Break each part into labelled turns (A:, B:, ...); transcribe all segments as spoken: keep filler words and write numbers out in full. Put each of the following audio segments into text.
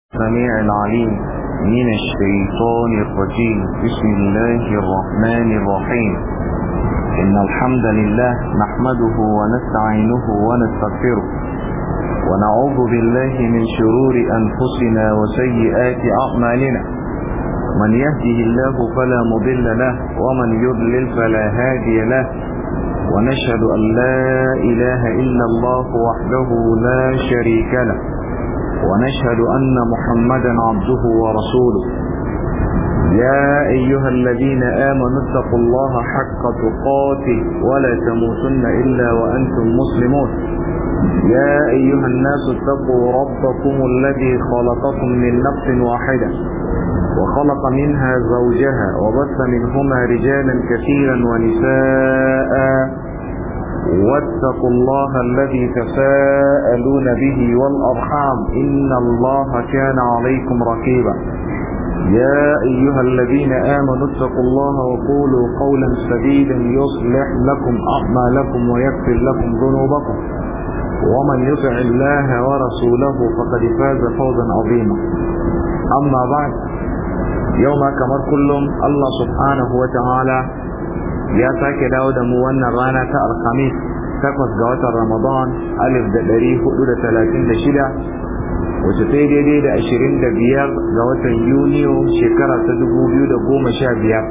A: السميع العليم من الشيطان الرجيم. بسم الله الرحمن الرحيم. إن الحمد لله نحمده ونستعينه ونستغفره ونعوذ بالله من شرور أنفسنا وسيئات أعمالنا. من يهده الله فلا مضل له ومن يضلل فلا هادي له. ونشهد أن لا إله إلا الله وحده لا شريك له، ونشهد أن محمدا عبده ورسوله. يا أيها الذين آمنوا اتقوا الله حق تقاته ولا تموتن إلا وأنتم مسلمون. يا أيها الناس اتقوا ربكم الذي خلقكم من نفس واحدة وخلق منها زوجها وبث منهما رجالا كثيرا ونساء، واتقوا الله الذي تساءلون به والأرحام إن الله كان عليكم رقيبا. يا أيها الذين آمنوا اتقوا الله وقولوا قولا سديدا يصلح لكم أعمالكم ويغفر لكم ذنوبكم، ومن يطع الله ورسوله فقد فاز فوزا عظيما. أما بعد، يوم كمر كلهم الله سبحانه وتعالى ya sake dawo da mu wannan rana ta alhamis takwas ga watan ramadan alif da ɗari hudu da talatin da shida, wacce ta yi daidai da ashirin da biyar ga watan yuniyo shekara ta dubu biyu da goma sha biyar.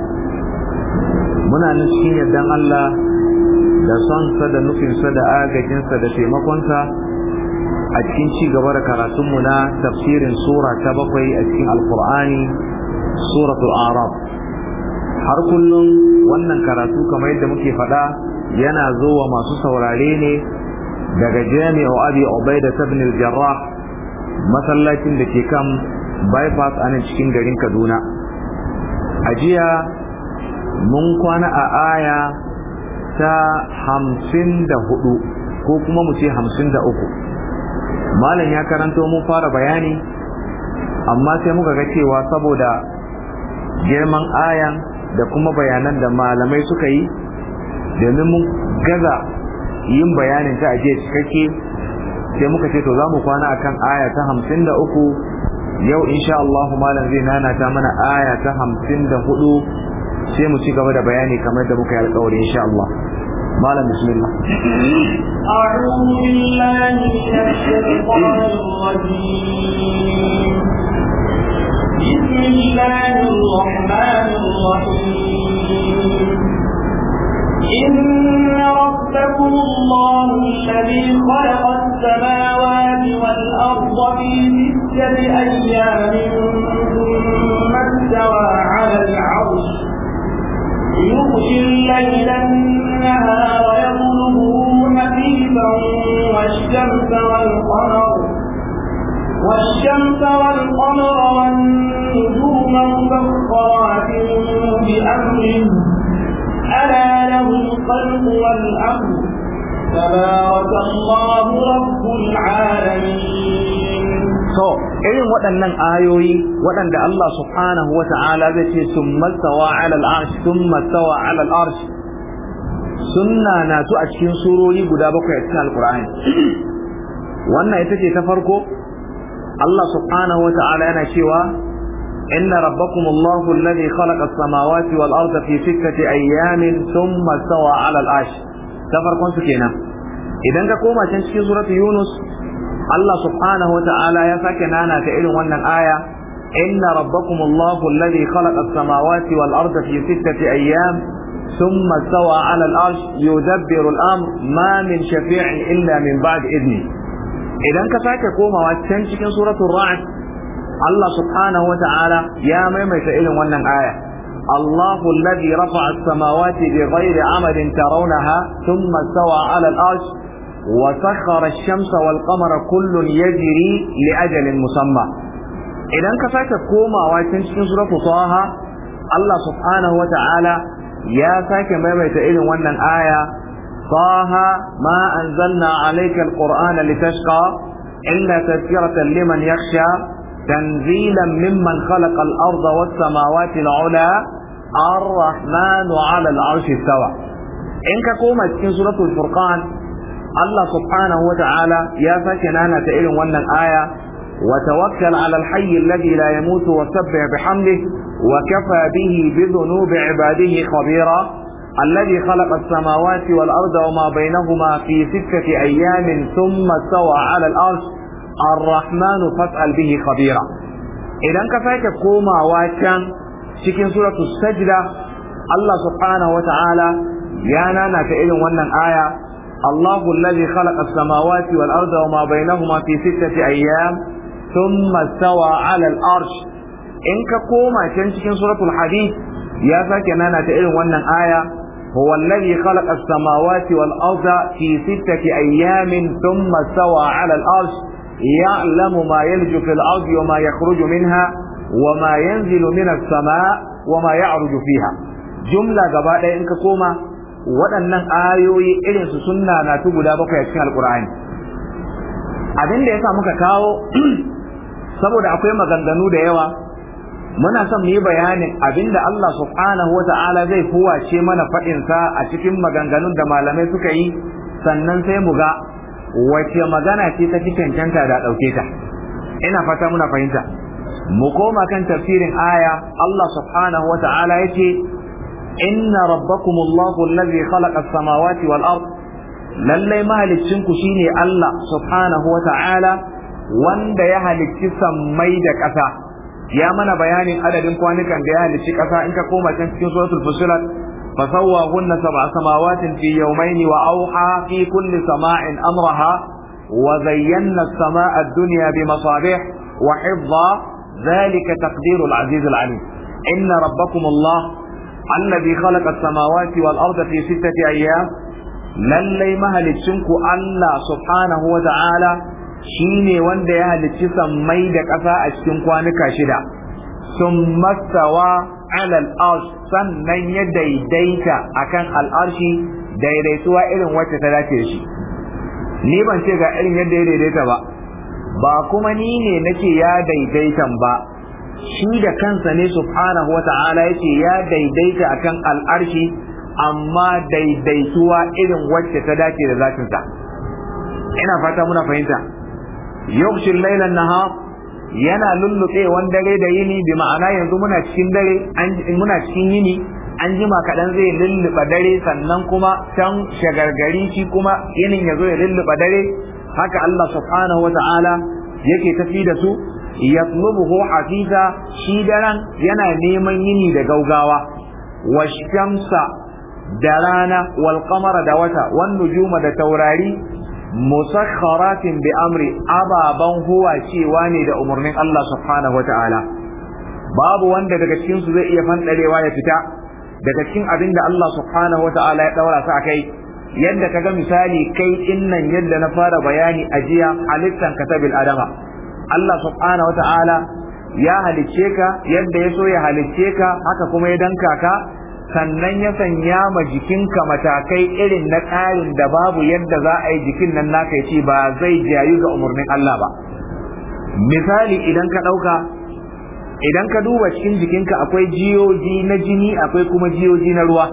A: Muna nan cikin yardan Allah da sonsa da nufinsa da agajinsa da taimakonsa a cikin ci gaba da karatunmu na tafsirin sura ta bakwai a cikin alkur'ani, suratul araf. Har kullum wannan karatu kamar yadda muke faɗa yana zo wa masu saurare ne daga jami'u abi ubaida ibn al-jarrah, masallacin da ke kan bypass a nan cikin garin Kaduna. A jiya mun kwana a aya ta hamsin da hudu ko kuma mu ce hamsin da uku. Malam ya karanto mun fara bayani, amma sai muka ga cewa saboda girman ayan da kuma bayanan da malamai suka yi, domin mun gaza yin bayanin ta ajiye cikakke, sai muka ce to za mu kwana akan aya ta hamsin da uku. Yau insha Allah malam zai nanata mana aya ta hamsin da hudu, sai mu ci gaba da bayani kamar da muka yi alƙawari insha Allah. malam bismillah.
B: أعوذ بالله من الشيطان الرجيم. بسم الله الرحمن الرحيم. إن ربكم الله الذي خلق السماوات والأرض في ستة أيام ثم استوى على العرش يغشي الليل النهار يطلبه حثيثا والشمس والقمر والشمس والقمر والنجوم مسخرات بأمره ألا له الخلق والأمر تبارك الله رب العالمين.
A: So, irin waɗannan ayoyi waɗanda Allah subhanahu wa ta'ala zai ce summa stawa 'ala al-'arsh summa stawa 'ala al-'arsh, sunna na su a cikin surori guda bakwai a cikin Al-Qur'ani. Wannan ita ce ta farko. Allah subhanahu wa ta'ala yana cewa inna rabbakum Allahu alladhi khalaqa as-samawati wal arda fi sittati ayyamin thumma stawa 'ala al-'arsh. Ta farkon su kenan. Idan ka koma can cikin suratu Yunus, Allah subhanahu wa ta'ala ya sake nana ta irin wannan aya, inna rabbakum Allahu alladhi khalaqa as-samawati wal arda fi sittati ayyam thumma stawa 'ala al-'arsh yudabbiru al-amr ma min shafi'in illa min ba'di idni. Idan ka sake komawa can cikin suratul ra'd, Allah subhanahu wa ta'ala ya maimaita irin wannan aya, Allahu alladhi rafa'a as-samawati bighayri 'amadin tarawnaha thumma stawa 'ala al-'arsh wa sakhkhara ash-shamsa wal qamara kullun yajri li ajalin musamma. Idan ka sake komawa can cikin suratul taha, Allah subhanahu wa ta'ala ya sake maimaita irin wannan aya, طه ما أنزلنا عليك القرآن لتشقى إلا تذكرة لمن يخشى تنزيلا ممن خلق الأرض والسماوات العلى الرحمن على العرش استوى. إنك قومت في سورة الفرقان Allah subhanahu wa ta'ala ya sake nana ta irin wannan aya, وتوكل على الحي الذي لا يموت وسبح بحمده وكفى به بذنوب عباده خبيرا الذي خلق السماوات والأرض وما بينهما في ستة أيام ثم استوى على الأرض الرحمن فاسأل به خبيرا. إذا كفاك كوما واتشان cikin suratul sajda Allah subhanahu wa ta'ala ya nana ta irin wannan aya Allahu alladhi khalaqa as-samawati wal arda wama bainahuma fi sittati ayyam thumma stawa 'ala al-arsh. In ka koma can cikin suratul hadid ya sake nana ta irin wannan aya huwa alladhi khalaqa as-samawati wal arda fi sittati ayyamin thumma stawa 'ala al-arsh ya'lamu ma yalju fil ardi wa ma yakhruju minha wa ma yanzilu minas sama' wa ma ya'ruju fiha. Jumla gaba ɗaya in ka koma waɗannan ayoyi irin su sunna na tu guda bakwai a cikin alqur'ani. Abin da yasa muka kawo saboda akwai maganganu da yawa muna son mu yi bayanin abinda Allah subhanahu wa ta'ala zai huwace mana faɗin sa a cikin maganganun da malamai suka yi, sannan sai mu ga wace magana ce ta fi cancanta da ɗauke ta. Ina fata muna fahimta. Mu koma kan tafsirin aya Allah subhanahu wa ta'ala yace inna rabbakumullahu allazi khalaqa as-samawati wal ard, lallai mahaliccin ku shine Allah subhanahu wa ta'ala wanda ya halicci sammai da ƙasa. Ya mana bayanin adadin kwanukan da ya halicci ƙasa in ka koma can cikin suratul fusilat fasawwahunna sab'a samawatin fi yawmayni wa awha fi kulli sama'in amraha wa zayyana as-sama'a ad-dunya bi masabih wa hifdha dhalika taqdirul aziz al-alim. Inna rabbakumullah alladhi khalaqa as-samawati wal arda fi sittati ayyam, lallai mahaliccinku Allah subhanahu wa ta'ala shine wanda ya halicci sammai da ƙasa a cikin kwanuka shida. Sun mastawa alal arsh, sannan ya daidaita akan al'arshi daidaituwa irin wacce ta dace shi. Ni ban ce ga irin yadda ya daidaita ba, ba kuma ni ne nake ya daidaitan ba, shi da kansa ne subhanahu wa ta'ala yake ya daidaita akan al'arshi, amma daidaituwa irin wacce ta dace da zatinsa. Ina fata muna fahimta. Yughshi al-layla an-nahar, yana lullube wan dare da yini, bi ma'ana yanzu muna cikin dare muna cikin yini, an jima kaɗan zai lulluɓa dare, sannan kuma can shagargari shi kuma yinin ya zo ya lulluɓa dare. Haka Allah subhanahu wa ta'ala yake tafi da su. Yatlubuhu hafiza, shi daren yana neman yini da gaugawa. Wash-shamsa, da rana, wal qamara da wata, wan nujuma da taurari, musakharatin bi amri, ababan huwa cewa ne da umarnin Allah subhanahu wa ta'ala. Babu wanda daga cikin su zai iya fandarewa ya fita daga cikin abin da Allah subhanahu wa ta'ala ya daura su akai. Yadda kaga misali kai innan yadda na fara bayani a jiya, halittan katabil adama, Allah subhanahu wa ta'ala ya halicce ka yadda ya so ya halicce ka, haka kuma ya danka ka, sannan ya sanya ma jikinka matakai irin na ƙarin da babu yadda za a yi jikin nan naka ya ce ba zai jayu ga umarnin Allah ba. Misali idan ka ɗauka, idan ka duba cikin jikinka akwai jiyoji na jini, akwai kuma jiyoji na ruwa.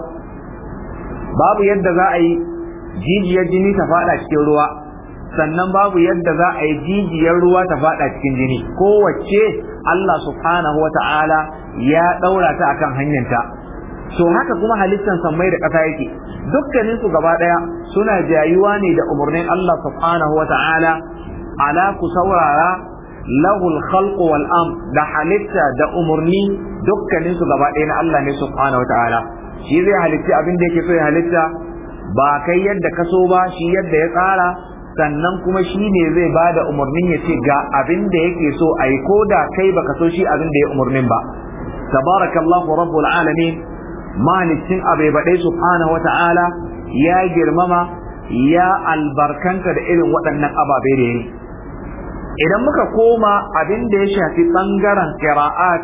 A: Babu yadda za a yi jijiyar jini ta faɗa cikin ruwa, sannan babu yadda za a yi jijiyar ruwa ta faɗa cikin jini. Kowace Allah subhanahu wa ta'ala ya ɗaura ta akan hanyarta. To haka kuma halittan sammai da ƙasa yake, dukkanin su gaba ɗaya suna jayuwa ne da umarnin Allah subhanahu wa ta'ala. Ala ku saurara, lahul khalqu wal am, da halitta da umarni dukkanin su gaba ɗaya na Allah ne subhanahu wa ta'ala. Shi zai halitta abin da yake so ya halitta, ba kai yadda ka so ba, shi yadda ya tsara, sannan kuma shi ne zai ba da umarnin ya ce ga abin da yake so a yi, ko da kai baka so shi abin da ya umarnin ba. Tabarakallahu rabbul alamin, mahalicin abai baɗai subhanahu wa ta'ala ya girmama, ya albarkanta da irin waɗannan ababai da yi. Idan muka koma abin da ya shafi ɓangaren ƙira'at,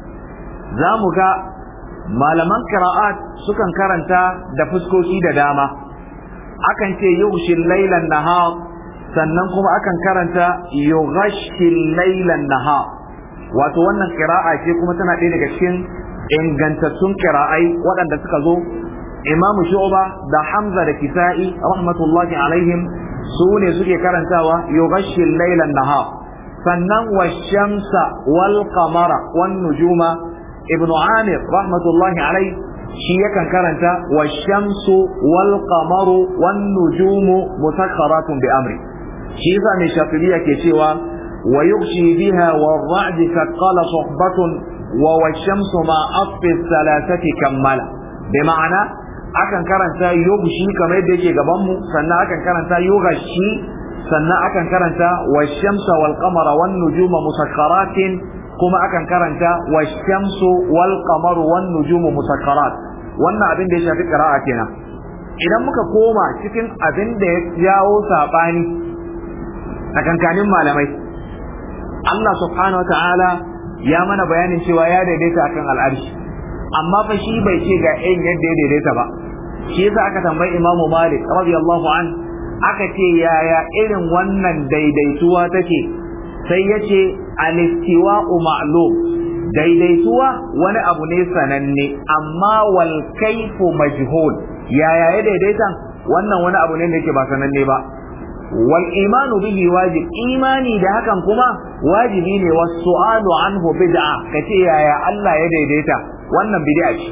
A: za mu ga malaman ƙira'at sukan karanta da fuskoki da dama. Akan ce yughshil laylan nahar, sannan kuma akan karanta yughashil laylan nahar. Wato wannan ƙira'a ce kuma tana ɗaya daga cikin ingantattun kira'ai waɗanda suka zo. Imam Shu'ba da Hamza da Kisa'i rahmatullahi alaihim su ne suke karantawa yughashil laylan nahar, sannan washamsa wal qamara wan nujuma ibnu amir rahmatullahi alaihi shi yakan karanta washamsu wal qamaru wan nujumu musakharatun bi amri shi yasa mai shafi'iyya ke cewa wa yughshi biha wa ra'd thaqala suhbatun wa washamsu ma asfi thalathati kammala bi ma'ana akan karanta yughshi kamar yadda yake gaban mu sannan akan karanta yughashi sannan akan karanta washamsa wal qamara wan nujuma musakharatin kuma akan karanta washamsu wal qamaru wan nujumu musakharat wannan abin da ya shafi qira'a kenan idan muka koma cikin abin da ya jawo sabani tsakankanin malamai Allah subhanahu wataala ya mana bayanin cewa ya daidaita akan al'arshi amma fa shi bai ce ga irin yadda ya daidaita ba shi yasa aka tambayi Imam Malik radiyallahu an aka ce yaya irin wannan daidaituwa take sai yace al-istiwa'u ma'lum daidaituwa wani abu ne sananne amma wal kayfu majhul yaya ya daidaita wannan wani abu ne da yake ba sananne ba wal imanu bihi wajib imani da hakan kuma wajibi ne was su'alu anhu bid'a kace yaya Allah ya daidaita wannan bid'a ce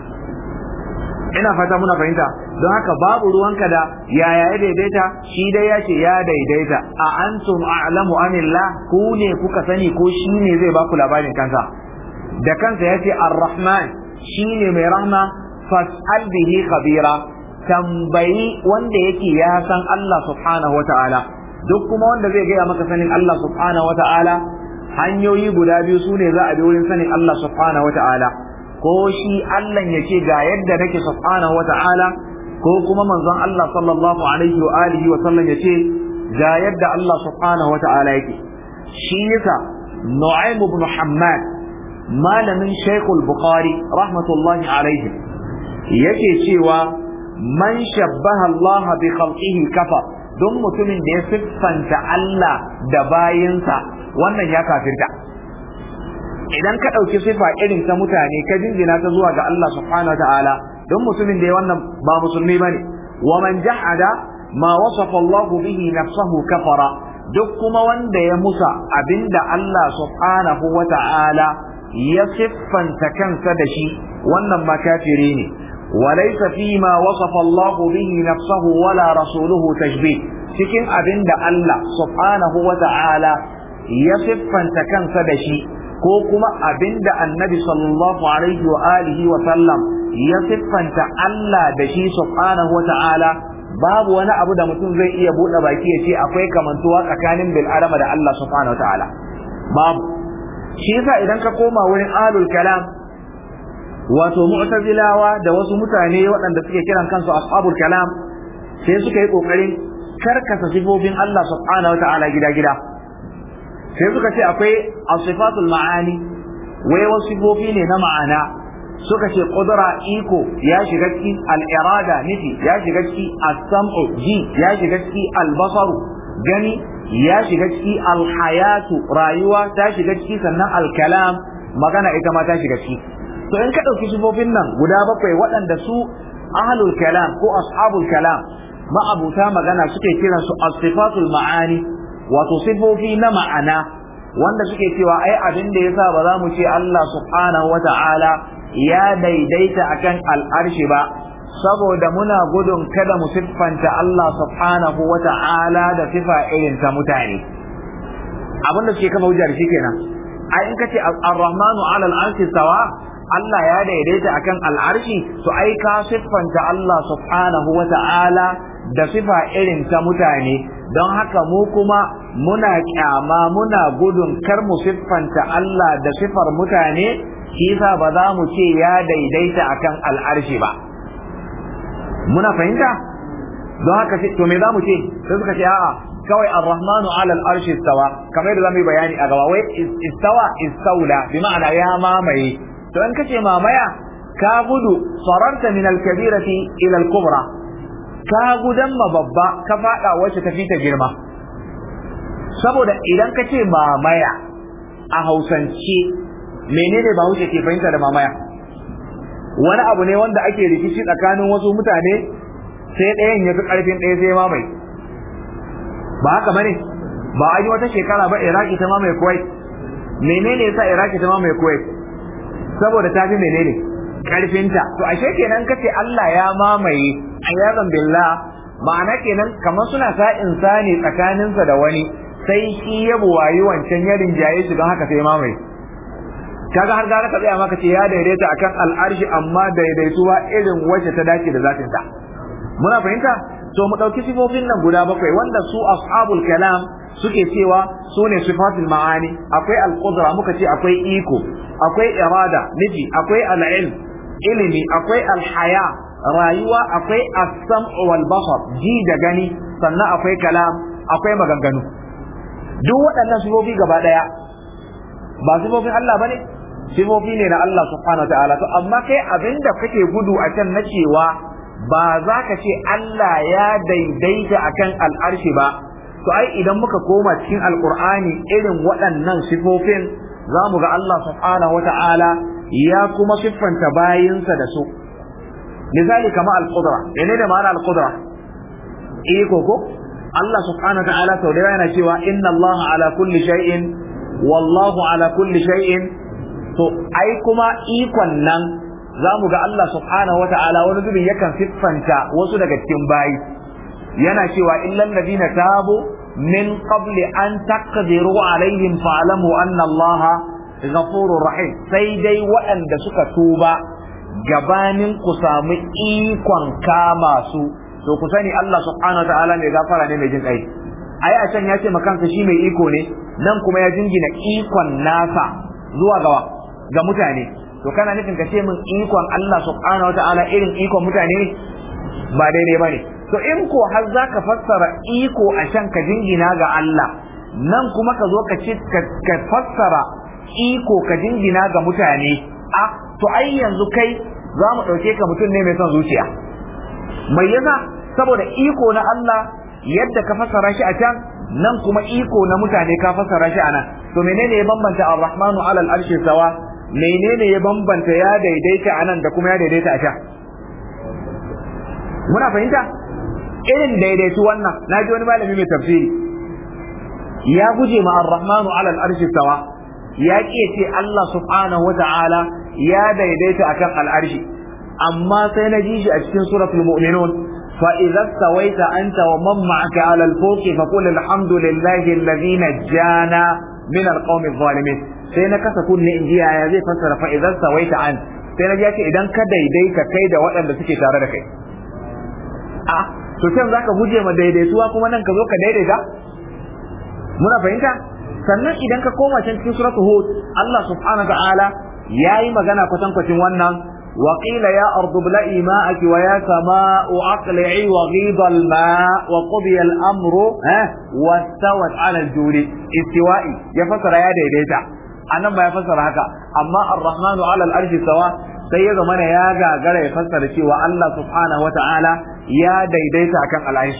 A: ina fata muna fahimta don haka babu ruwanka da yaya ya daidaita shi dai ya ce ya daidaita a antum a'lamu amillah ku ne kuka sani ko shi ne zai baku labarin kansa da kansa ya ce ar-rahman shi ne mai rahma fas'al bihi khabira tambayi wanda yake ya san Allah subhanahu wata'ala duk kuma wanda zai gaya maka sanin Allah subhanahu wata'ala hanyoyi guda biyu su ne za a bi wurin sanin Allah subhanahu wata'ala ko shi Allah ya ce ga yadda nake subhanahu wata'ala ko kuma manzon Allah sallallahu alaihi wa alihi wa sallam ya ce ga yadda Allah subhanahu wata'ala yake shi yasa Nu'aym ibn Hammad malamin Shaykh al-Bukhari rahmatullahi alaihi yake cewa man shabbaha Allah bi khalqihi kafar don mutumin da ya siffanta Allah da bayinsa wannan ya kafirta idan ka ɗauki sifa irin ta mutane ka jinjina ta zuwa ga Allah subhanahu ta'ala don mutumin da ya wannan ba musulmi bane wa man jahada ma wasafa Allah bihi nafsahu kafara duk kuma wanda ya musa abinda Allah subhanahu wa ta'ala ya siffanta kansa da shi wannan ma kafiri ne وليس فيما وصف الله به نفسه ولا رسوله تشبيه cikin abinda Allah subhanahu wa ta'ala ya siffanta kansa da shi ko kuma abinda annabi sallallahu alaihi wa alihi wa sallam ya siffanta Allah da shi subhanahu wa ta'ala babu wani abu da mutum zai iya buɗe baki ya ce akwai kamantuwa tsakanin bil adama da Allah subhanahu wa ta'ala babu shi yasa idan ka koma wurin ahlul kalam wato mu'tazilawa da wasu mutane waɗanda suke kiran kansu ashabul kalam sai suka yi kokarin karkasa sifofin Allah subhanahu wata'ala gida-gida sai suka ce akwai asifatul ma'ani wai wasu sifofi ne na ma'ana suka ce qudra iko ya shiga ciki al-irada nufi ya shiga ciki as-sam'u ji ya shiga ciki al-basaru gani ya shiga ciki al-hayatu rayuwa ta shiga ciki sannan al-kalam magana ita ma ta shiga ciki to in ka ɗauki sifofin nan guda bakwai waɗanda su ahlul kalam ko ashabul kalam ma'abuta magana suke kiran su as-sifatul ma'ani wato sifofi na ma'ana wanda suke cewa ai abin da yasa ba za mu ce Allah subhanahu wata'ala ya daidaita akan al'arshi ba saboda muna gudun kada mu siffanta Allah subhanahu wata'ala da sifa irin ta mutane abin da suke kama hujjar shi kenan ai in kace ar-rahmanu 'ala al-'arshi sawa Allah ya daidaita akan al'arshi to ai ka siffanta Allah subhanahu wa ta'ala da sifa irin ta mutane don haka mu kuma muna kyama muna gudun kar mu siffanta Allah da sifar mutane kisa ba za mu ce ya daidaita akan al'arshi ba muna fahimta don haka to me za mu ce sai suka ce a'a kawai ar-rahmanu 'ala al-arshi istawa kamar da zamu yi bayani a gaba wai istawa istaula bi ma'ana ya mamaye to in kace mamaya ka gudu fararta min al-kabirati ila al-kubra ka gudan ma babba ka fada wacce ta fita girma saboda idan kace mamaya a Hausance menene ba wuce ke fahimta da mamaya wani abu ne wanda ake rikici tsakanin wasu mutane sai ɗayan ya fi ƙarfin ɗaya sai mamaye ba haka bane ba a yi wata shekara ba Iraki ta mamaye Kuwait. Menene yasa Iraki ta mamaye Kuwait? Saboda ta fi menene karfinta. To ashe kenan kace Allah ya mamaye ayyazan billah, ma'ana kenan kamar suna sa insani tsakaninsa da wani, sai shi ya buwayi wancan ya rinjaye shi don haka sai mamaye. Kaga har gara ka tsaya maka ce ya daidaita akan al'arshi amma daidaituwa irin wacce ta dace da zatin sa. Muna fahimta? To mu dauki sifofin nan guda bakwai wanda su ashabul kalam suke cewa su ne sifatul ma'ani. Akwai al-qudra, muka ce akwai iko, akwai irada miji, akwai al-ilm ilimi, akwai al-haya rayuwa, akwai as-sam'u wal basar ji da gani, sannan akwai kalam, akwai maganganu. Duk waɗannan sifofi gaba daya ba sifofin Allah bane, sifofi ne na Allah subhanahu wataala. To amma kai abinda kake gudu a can na cewa ba za ka ce Allah ya daidaita akan al'arshi ba, to ai idan muka koma cikin alqur'ani irin waɗannan sifofin za mu ga Allah subhanahu wataala ya kuma siffanta bayinsa da su. Misali kama al-qudra, ne da ma'ana al-qudra iko ko Allah subhanahu wataala sau da yana cewa inna Allah ala kulli shay'in wallahu ala kulli shay'in. To ai kuma ikon nan zamu ga Allah subhanahu wata'ala wani zubin yakan siffanta wasu daga cikin bayi, yana cewa illal ladina tabu min qabli an taqdiru alaihim fa'lamu anna Allah ghafurur rahim. Sai dai waɗanda suka tuba gabanin ku samu ikon kama su, to ku sani Allah subhanahu wata'ala mai gafara ne mai jin kai. Ai a can ya ce makansa shi mai iko ne, nan kuma ya jingina ikon nasa zuwa gawa ga mutane. To kana nufin ka ce min ikon Allah subhanahu wataala irin ikon mutane ne? Ba daidai bane. To in ko har zaka fassara iko a can ka jingina ga Allah, nan kuma ka zo ka ce ka fassara iko ka jingina ga mutane, a to ai yanzu kai za mu ɗauke ka mutum ne mai son zuciya. Mai yasa? Saboda iko na Allah yadda ka fassara shi a can, nan kuma iko na mutane ka fassara shi a nan. To menene ya bambanta ar-rahmanu ala al-arshi sawa? Menene ya bambanta ya daidaita a nan da kuma ya daidaita a can? Muna fahimta? Irin daidaitu wannan, na ji wani malami mai tafsiri ya guje ma ar-rahmanu ala al-arshi sawa, ya ce ce Allah subhanahu wata'ala ya daidaita akan al-arshi, amma sai na ji shi a cikin suratul mu'minun فإذا استويت أنت ومن معك على الفوق فقل الحمد لله الذي نجانا من القوم الظالمين. sai na kasa kunne in ji yaya zai fassara fa idan sawaita an, sai na ji ce idan ka daidaita kai da waɗanda suke tare da kai. A to sai zaka guje ma daidaituwa kuma nan ka zo ka daidaita? Muna fahimta? Sannan idan ka koma can cikin suratul hud, Allah subhanahu wa ta'ala yayi magana kwatankwacin wannan وقيل يا أرض ابلعي ماءك ويا سماء أقلعي وغيض الماء وقضي الأمر ها واستوت على الجود. استوائي يفسر يا ديديتا، أنا ما يفسر هكا. أما الرحمن على الأرش سواء سيد من يا جاء يفسر شيء والله سبحانه وتعالى يا ديديتا كان العيش.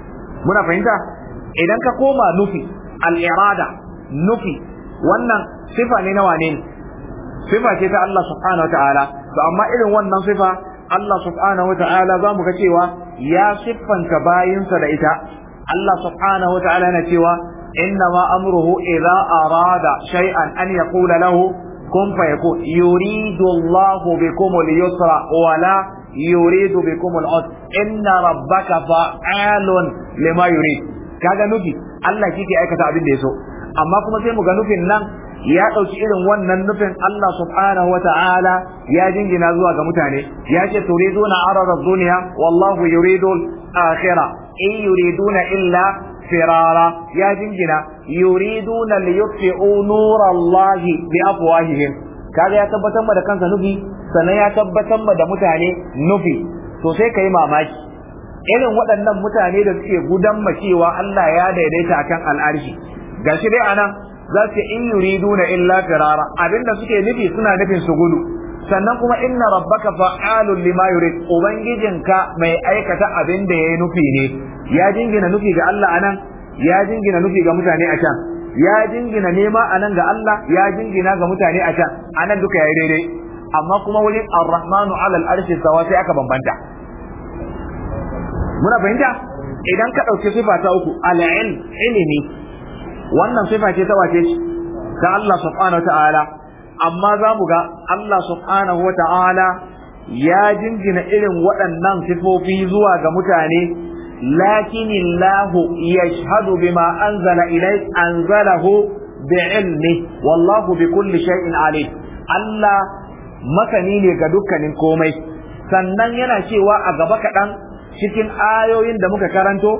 A: منا فهمت؟ إذا كقوما نفي الإرادة نفي wannan sifa ne na wane ne? Sifa ce ta Allah subhanahu wataala. To amma irin wannan sifa Allah subhanahu wataala za mu ga cewa ya siffanta bayinsa da ita. Allah subhanahu wataala yana cewa inna ma amruhu idza arada shay'an an yaqula lahu kun fayakun. Yuridu Allahu bikum al-yusra wa la yuridu bikum al-usra. Inna rabbaka fa'alun lima yurid. Kaga nufi Allah shi ke aikata abin da ya so, amma kuma sai mu ga nufin nan ya ɗauki irin wannan nufin Allah subhanahu wata'ala ya jingina zuwa ga mutane. Ya ce turiduna arada dunya wallahu yuridu al-akhirah in yuriduna illa firara. Ya jingina yuriduna liyutfi'u nurallahi bi afwahihim. Kaga ya tabbatar ma da kansa nufi, sannan ya tabbatar ma da mutane nufi. To sai kai mamaki irin waɗannan mutane da suke gudan ma cewa Allah ya daidaita akan al'arshi, gashi dai anan za su in yuriduna illa firara, abinda suke nufi suna nufin su gudu. Sannan kuma inna rabbaka fa'alun lima yurid, ubangijinka mai aikata abin da yayi nufi ne. Ya jingina nufi ga Allah anan, ya jingina nufi ga mutane a can, ya jingina nema anan ga Allah, ya jingina ga mutane a can. Anan duka yayi daidai, amma kuma wurin ar-rahmanu ala al-arshi sawa sai aka bambanta. Muna fahimta? Idan ka dauki sifa ta uku al-ilm, ilimi, wannan sifa ce ta wace ta Allah subhanahu wata'ala amma za mu ga Allah subhanahu wata'ala ya jinjina irin waɗannan sifofi zuwa ga mutane lakin Allah yashhadu bima anzala ilayk anzalahu bi'ilmi wallahu bikulli shay'in alim Allah masani ne ga dukkanin komai sannan yana cewa a gaba kaɗan cikin ayoyin da muka karanto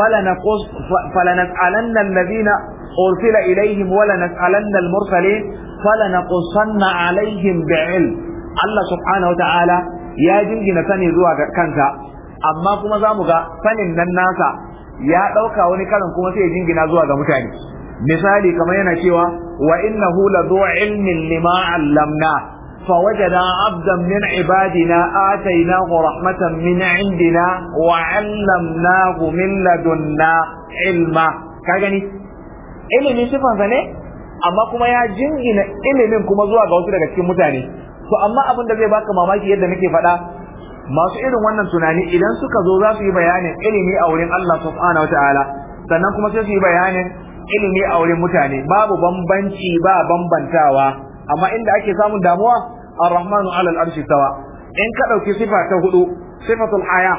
A: falanas'alanna alladhina ursila ilaihim wa lanas'alanna al-mursalin falanaqussanna alaihim bi'ilm Allah subhanahu wata'ala ya jingina sani zuwa ga kansa amma kuma za mu ga sanin nan nasa ya ɗauka wani karin kuma sai ya jingina zuwa ga mutane misali kamar yana cewa wa innahu la dhu ilmin lima 'allamna فوجد عبدا من عبادنا آتيناه رحمة من عندنا وعلمناه من لدنا علما كاغني ilimin sifansa ne amma kuma ya jingina ilimin kuma zuwa ga wasu daga cikin mutane to amma abin da zai baka mamaki yadda nake faɗa masu irin wannan tunani idan suka zo za su yi bayanin ilimi a wurin Allah subhanahu wataala sannan kuma sai su yi bayanin ilimi a wurin mutane babu bambanci ba bambantawa amma inda ake samun damuwa ar-rahmanu ala al-arshi tawa in ka dauki sifa ta hudu sifatul haya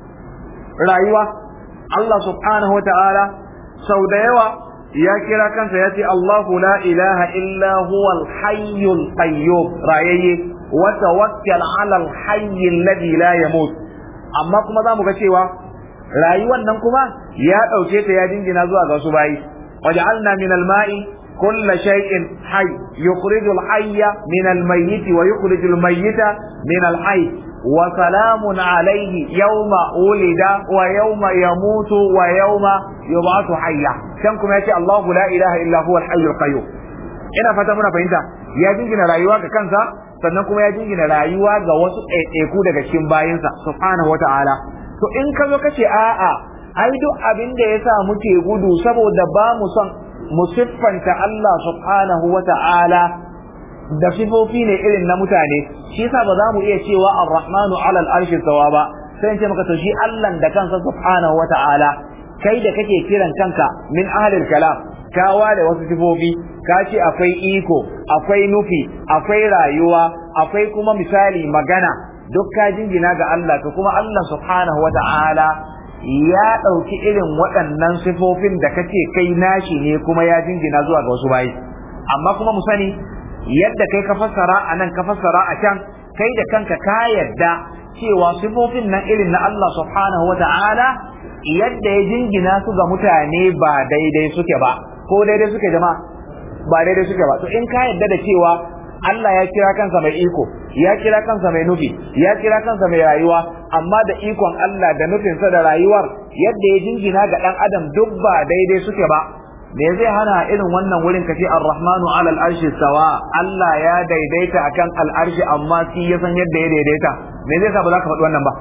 A: rayuwa Allah subhanahu wataala sau da yawa ya kira kansa ya ce Allahu la ilaha illa huwa al-hayyul qayyum rayayye wa tawakkal ala al-hayy alladhi la yamut amma kuma zamu ga cewa rayuwan nan kuma ya dauke ta ya dingina zuwa ga wasu bayi waja'alna min al-ma'i kull shay'in hayy yukhrijul hayya min al-mayyit wa yukhrijul mayyita min al-hayy wa salamun alayhi yawma ulida wa yawma yamutu wa yawma yub'athu hayya kan kuma yace Allahu la ilaha illa huwa al-hayyul qayyum ina fata muna fahimta ya jingina rayuwa ga kansa sannan kuma ya jingina rayuwa ga wasu ɗaiɗaiku daga cikin bayinsa subhanahu wata'ala to in ka zo kace a'a ai duk abin da yasa muke gudu saboda ba mu son mu siffanta Allah subhanahu wata'ala da sifofi ne irin na mutane shi yasa ba za mu iya cewa ar-rahmanu 'ala al-arshi sawa ba sai in ce maka to shi Allah da kansa subhanahu wata'ala kai da kake kiran kanka min ahlil kalam ka ware wasu sifofi ka ce akwai iko akwai nufi akwai rayuwa akwai kuma misali magana duk ka jingina ga Allah to kuma Allah subhanahu wata'ala ya ɗauki irin waɗannan sifofin da kace kai nashi ne kuma ya jingina zuwa ga wasu bayi amma kuma mu sani yadda kai ka fassara a nan ka fassara a can kai da kanka ka yadda cewa sifofin nan irin na Allah subhanahu wata'ala yadda ya jingina su ga mutane ba daidai suke ba ko daidai suke jama'a ba daidai suke ba to in ka yadda da cewa Allah ya kira kansa mai iko ya kira kansa mai nufi ya kira kansa mai rayuwa amma da ikon Allah da nufinsa da rayuwar yadda ya jingina ga dan adam duk ba daidai suke ba me zai hana irin wannan wurin kace ar-rahmanu 'ala al-arshi sawa Allah ya daidaita akan al-arshi amma shi ya san yadda ya daidaita me zai sa ba za ka faɗi wannan ba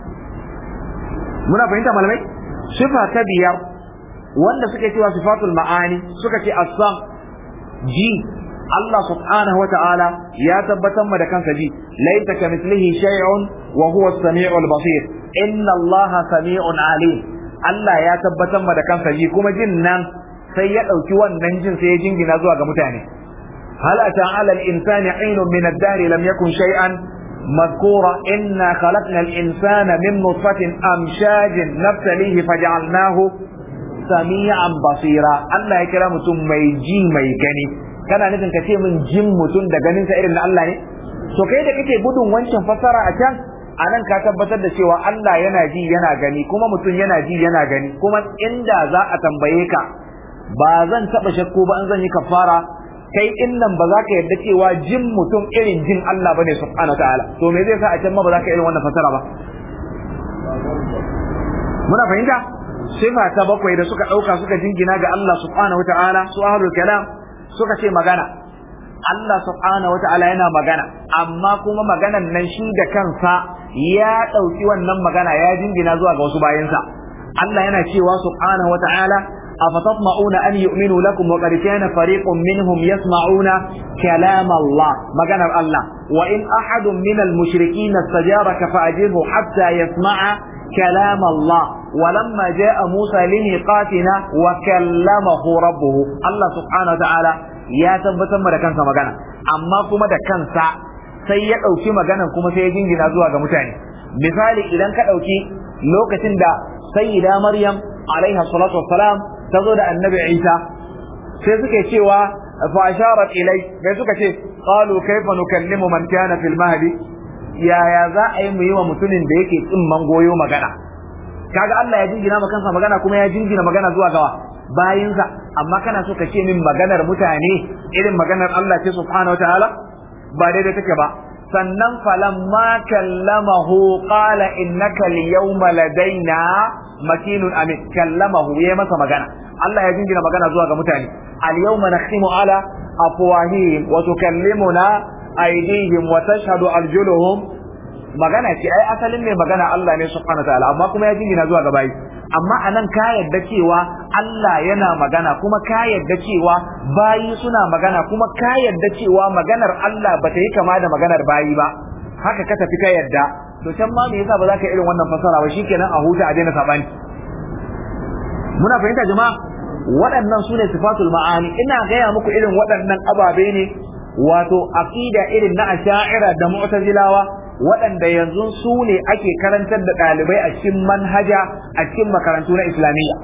A: muna fahimta malamai sifa ta biyar wanda suke cewa sifatul ma'ani suka ce as-sam ji Allah subhanahu wa ta'ala ya tabbatar ma da kansa ji laysa kamithlihi shay'un wa huwa as-sami'ul basir inna Allaha sami'un alim Allah ya tabbatar ma da kansa ji kuma jin nan sai ya dauki wannan jin sai ya jingina zuwa ga mutane hal ata 'ala al-insani 'aynun min ad-dahr lam yakun shay'an مذكورا إنا خلقنا الإنسان من نطفة أمشاج نبتليه فجعلناه سميعا بصيرا الله يكرم ثم ميجي ميجني كان نفن كثير من جم متون دغنين سائر إن الله so kai da kake gudun wancan fasara a can anan ka tabbatar da cewa Allah yana ji yana gani kuma mutum yana ji yana gani kuma inda za a tambaye ka ba zan taba shakku ba an zan yi kafara kai in nan ba za ka yarda cewa jin mutum irin jin Allah bane subhanahu wataala to me zai sa a can ma ba za ka irin wannan fasara ba muna fahimta sifa ta bakwai da suka dauka suka jingina ga Allah subhanahu wataala su ahlul kalam suka ce magana Allah subhanahu wataala yana magana amma kuma maganan nan shi da kansa ya dauki wannan magana ya jingina zuwa ga wasu bayansa Allah yana cewa subhanahu wataala أفتطمعون أن يؤمنوا لكم وقد كان فريق منهم يسمعون كلام الله مجانا الله wa in ahadun min al-mushrikeen istajaraka fa'ajirhu hatta yasma'a kalam Allah walamma ja'a Musa limiqatina wa kallamahu rabbuhu Allah subhanahu wa ta'ala ya tabbatar da kansa magana amma kuma da kansa sai ya dauki maganan kuma sai ya jingina zuwa ga mutane misali idan ka dauki lokacin da sayyida Maryam alaiha salatu wassalam tazo da annabi Isa sai suke cewa fa asharat ilai sai suka ce qalu kayfa nukallimu man kana fil mahdi ya ya za a yi mu yi wa mutumin da yake tsimman goyo magana kaga Allah ya jingina maka kansa magana kuma ya jingina magana zuwa gawa bayinsa amma kana so ka ce min maganar mutane irin maganar Allah ce subhanahu wataala ba daidai take ba sannan falamma kallamahu qala innaka al-yawma ladaina makinun amin kallamahu yayi masa magana Allah ya jingina magana zuwa ga mutane al-yawma nakhtimu ala afwahihim wa tukallimuna aydihim wa tashhadu arjuluhum magana ce ai asalin ne magana Allah ne subhanahu wa ta'ala amma kuma ya jingina zuwa ga bayi amma anan ka yadda cewa Allah yana magana kuma ka yadda cewa bayi suna magana kuma ka yadda cewa maganar Allah bata yi kama da maganar bayi ba haka ka tafi ka yadda to can ma me yasa ba za ka irin wannan fasara ba shikenan a huta a daina sabani muna fahimta jama'a waɗannan su ne sifatul ma'ani ina gaya muku irin waɗannan ababe ne wato aqida irin na asha'ira da mu'tazilawa waɗanda yanzu su ne ake karantar da ɗalibai a cikin manhaja a cikin makarantu na islamiyya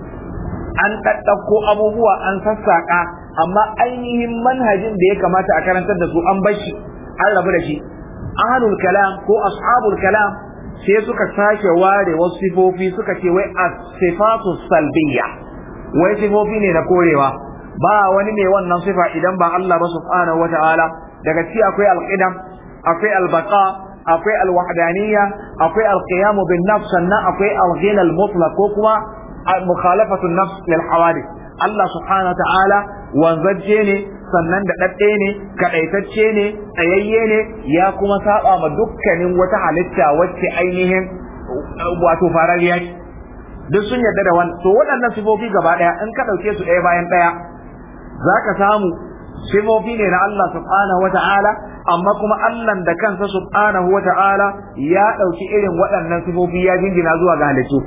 A: an ɗaɗɗauko abubuwa an sassaƙa amma ainihin manhajin da ya kamata a karantar da su an bar shi an rabu da shi ahlul kalam ko ashabul kalam sai suka sake ware wasu sifofi suka ce wai as-sifatu salbiyya wai sifofi ne na korewa ba wani mai wannan sifa idan ba Allah ba subhanahu wata'ala daga ci akwai al-qidam akwai al-baqa akwai al-wahdaniyya akwai al-qiyam bin nafs sannan akwai al-ghina al-mutlaq ko kuma mukhalafatu an-nafs lil hawadith Allah subhanahu wata'ala wanzaje ne sannan da dadde ne kadaitacce ne tsayayye ne ya kuma saba ma dukkanin wata halitta wacce ainihin wato farariya duk sun yarda da wannan to waɗannan sifofi gaba daya in ka dauke su ɗaya bayan ɗaya zaka samu sifofi ne na Allah subhanahu wata'ala amma kuma Allah da kansa subhanahu wata'ala ya dauki irin waɗannan sifofi ya jingina zuwa ga halittu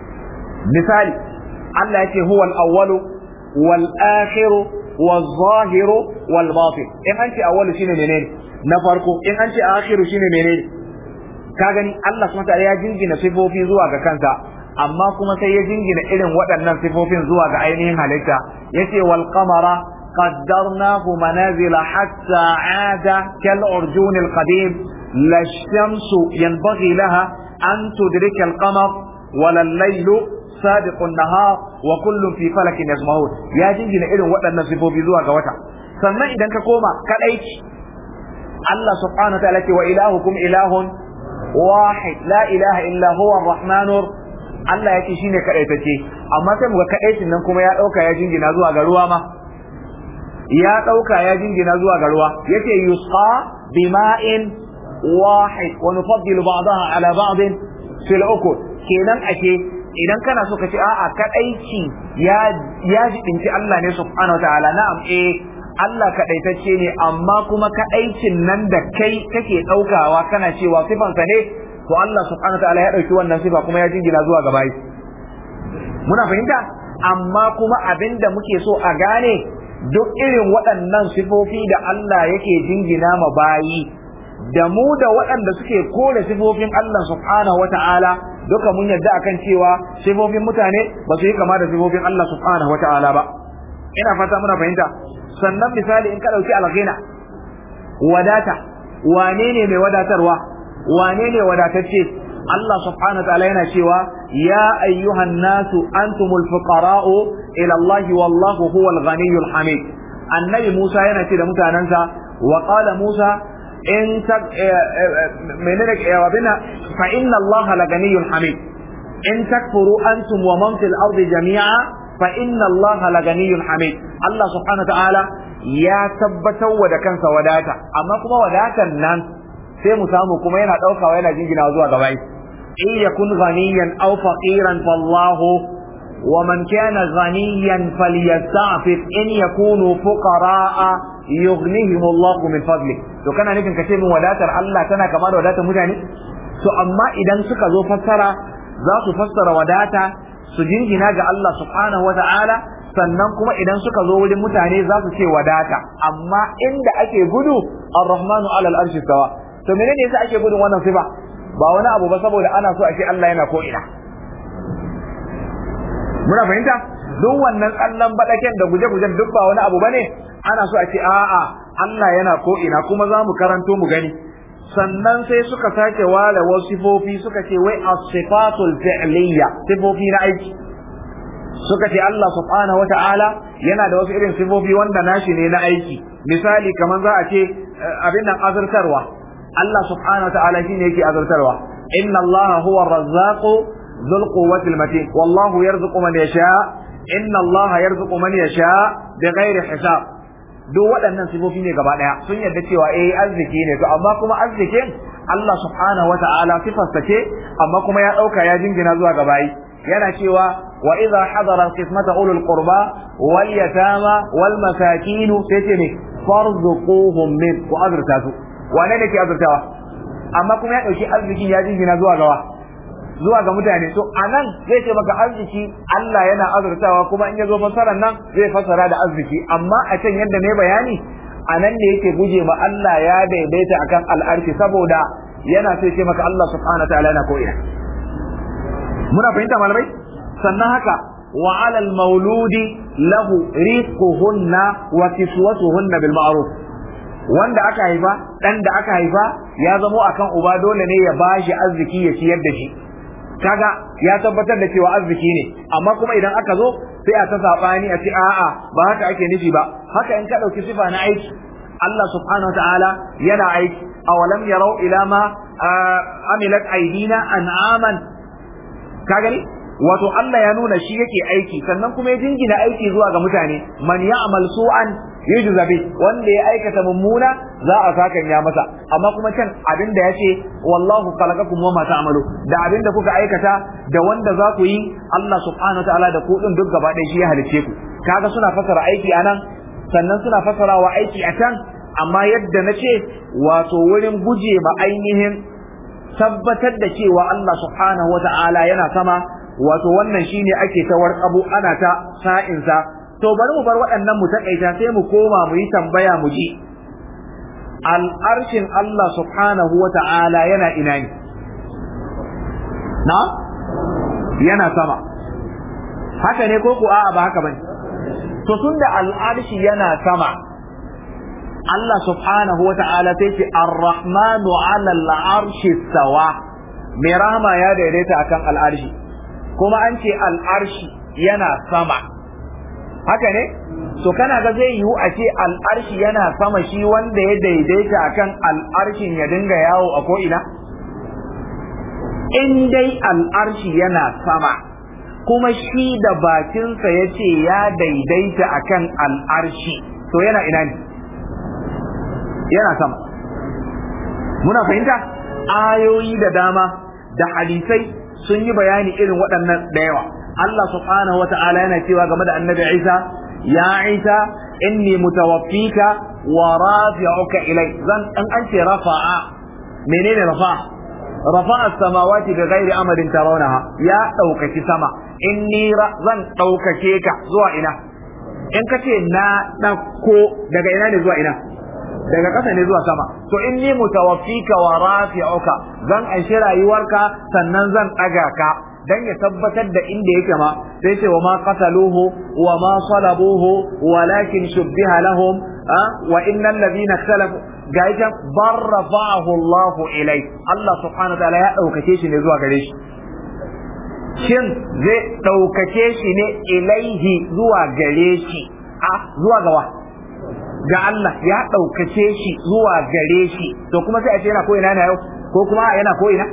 A: misali Allah yake huwa al-awwalu wal akhiru wal zahiru wal batin in an ce awwalu shine menene na farko in an ce akhiru shine menene ka gani Allah subhanahu wata'ala ya jingina sifofi zuwa ga kansa amma kuma sai ya jingina irin waɗannan sifofin zuwa ga ainihin halitta yace wal qamara qaddarnahu manazila hatta aada kal urjun al qadim la shamsu yanbaghi laha an tudrika al qamar wala al laylu sabiqu an nahar wa kullun fi falakin yasmahun ya jingina irin waɗannan sifofi zuwa ga wata sannan idan ka koma kadaici Allah subhanahu wa ta'ala ce wa ilahukum ilahun wahid la ilaha illa huwa ar-rahmanur Allah yake shine kadaitacce amma sai muga kadaicin nan kuma ya dauka ya jingina zuwa ga ruwa ma ya dauka ya jingina zuwa ga ruwa yace yusqa bima'in wahid wa nufaddilu ba'daha ala ba'd fil ukul kenan ake idan kana so ka ce a'a kadaici ya ya jibinci Allah ne subhanahu wataala na'am eh Allah kadaitacce ne amma kuma kadaicin nan da kai kake daukawa kana cewa sifansa ne to Allah subhanahu wa ta'ala ya dauki wannan sifa kuma ya jingina zuwa ga bayi muna fahimta amma kuma abinda muke so a gane duk irin waɗannan sifofi da Allah yake jingina ma bayi da mu da waɗanda suke kore sifofin Allah subhanahu wa ta'ala duka mun yadda akan cewa sifofin mutane ba su yi kama da sifofin Allah subhanahu wa ta'ala ba ina fata muna fahimta sannan misali in ka dauki al-ghina wadata wane ne mai wadatarwa wane ne wadatacce Allah subhanahu wa ta'ala yana cewa ya ayyuhan nasu antumul fuqara'u ila Allah wallahu huwal ghaniyyul hamid annabi Musa yana ce da mutanansa wa qala Musa in tak menene ya wabina fa inna Allah la ghaniyyul hamid in takfuru antum wa man fil ardi jami'a fa inna Allah la ghaniyyul hamid Allah subhanahu wa ta'ala ya tabbatar wa da kansa wadata amma kuma wadatan nan sai mu samu kuma yana daukawa yana jingina zuwa gaba in yakun ghaniyan aw faqiran fallahu wa man kana ghaniyan falyasta'fif in yakunu fuqara'a yughnihimullahu min fadli. To kana nufin ka ce min wadatar Allah tana kama da wadatar mutane? To amma idan suka zo fassara za su fassara wadata su jingina ga Allah subhanahu wa ta'ala, sannan kuma idan suka zo wurin mutane za su ce wadata, amma inda ake gudu ar-rahmanu ala al-arshi stawa. To menene yasa ake gudun wannan sifa? Ba wani abu ba, saboda ana so a ce Allah yana ko ina. Muna fahimta? Duk wannan tsallan baɗaken da guje-gujen duk ba wani abu bane, ana so a ce a'a Allah yana ko ina, kuma za mu karanto mu gani. Sannan sai suka sake wale wasu sifofi suka ce wai as-sifatul fi'liyya, sifofi na aiki. Suka ce Allah subhanahu wata'ala yana da wasu irin sifofi wanda nashi ne na aiki. Misali kamar za a ce abin nan azurtarwa, Allah subhanahu wata'ala shine yake azurtarwa. Inna Allah huwa ar-razzaqu dhul quwwati al-matin wallahu yarzuqu man yasha. Inna Allah yarzuqu man yasha bighairi hisab. Duk waɗannan sifofi ne gaba ɗaya, sun yarda cewa eh arziki ne, to amma kuma arzikin Allah subhanahu wata'ala sifarsa ce, amma kuma ya ɗauka ya jingina zuwa ga bayi. Yana cewa wa idza hadara al-qismata ulul qurba wal yatama wal masakin sai ce ne farzuquhum min, ku azurta su. Wane ne ke azurtawa? Amma kuma ya ɗauki arzikin ya jingina zuwa gawa, zuwa ga mutane. To anan zai ce maka arziki Allah yana azurtawa, kuma in ya zo fassarar nan zai fassara da arziki, amma a can yadda ne bayani anan ne yake guje ma Allah ya daidaita akan al'arshi, saboda yana sai ce maka Allah subhanahu wa ta'ala yana ko ina. Muna fahimta malamai? Sannan haka wa 'alal mauludi lahu rizquhunna wa kiswatuhunna bil ma'ruf. Wanda aka haifa, dan da aka haifa ya zamo akan uba dole ne ya bashi arziki ya ciyar da shi. Kaga ya tabbatar da cewa arziki ne, amma kuma idan aka zo sai a ta sabani a ce a'a ba haka ake nufi ba. Haka in ka dauki sifa na aiki, Allah subhanahu wataala yana aiki. Awalam yarau ila ma amilat aidina an'aman. Ka gani? Wato Allah ya nuna shi yake aiki, sannan kuma ya jingina aiki zuwa ga mutane. Man ya'mal su'an yujza bi, wanda ya aikata mummuna za a sakan ya masa. Amma kuma can abinda yace wallahu khalaqakum wama ta'malu, da abinda kuka aikata da wanda za ku yi, Allah subhanahu wataala da ku din duk gaba ɗaya shi ya halice ku. Kaga suna fasara aiki anan, sannan suna fasarawa aiki a can, amma yadda nace wato wurin guje ma ainihin tabbatar da cewa Allah subhanahu wataala yana sama, wato wannan shine ake ta warqabu ana ta sa'insa. To bari mu bar waɗannan mu takaita, sai mu koma mu yi tambaya mu ji al'arshin Allah subhanahu wa ta'ala yana ina ne? Na? Yana sama. Haka ne ko ku a'a ba haka bane? To tunda al'arshi yana sama, Allah subhanahu wa ta'ala sai ce ar-rahmanu 'ala al-arshi sawa. Mai rahama ya daidaita akan al'arshi. Kuma an ce al'arshi yana sama. Haka ne? So kana ga zai yiwu a ce al'arshi yana sama, shi wanda ya daidaita akan al'arshin ya dinga yawo a ko'ina? In dai al'arshi yana sama, kuma shi da bakinsa ya ce ya daidaita akan al'arshi, to yana ina ne? Yana sama. Muna fahimta? Ayoyi da dama da hadisai sun yi bayani irin waɗannan da yawa. Allah subhanahu wa ta'ala yana cewa game da annabi Isa, ya Isa inni mutawaffika wa rafi'uka ilai. Zan an an ce rafa'a, menene rafa'a? Rafa'a as-samawati bi ghairi amadin tarawnaha, ya daukaki sama. Inni zan daukake ka zuwa ina? In ka ce na dauko daga ina ne zuwa ina? Daga ƙasa ne zuwa sama. To inni mutawaffika wa rafi'uka, zan anshi rayuwarka sannan zan daga ka, dan ya tabbatar da inda yake ma. Sai ce wa ma qataluhu wa ma salabuhu walakin shubbiha lahum wa innal ladina ikhtalafu, ga ita barrafa'ahu Allah ilai. Allah subhanahu wa ta'ala ya daukake shi ne zuwa gare shi. Shin zai daukake shi ne ilaihi zuwa gare shi? A zuwa gawa? Ga Allah ya ɗaukace shi zuwa gare shi. To kuma sai a ce yana ko ina na yau, ko kuma yana ko ina?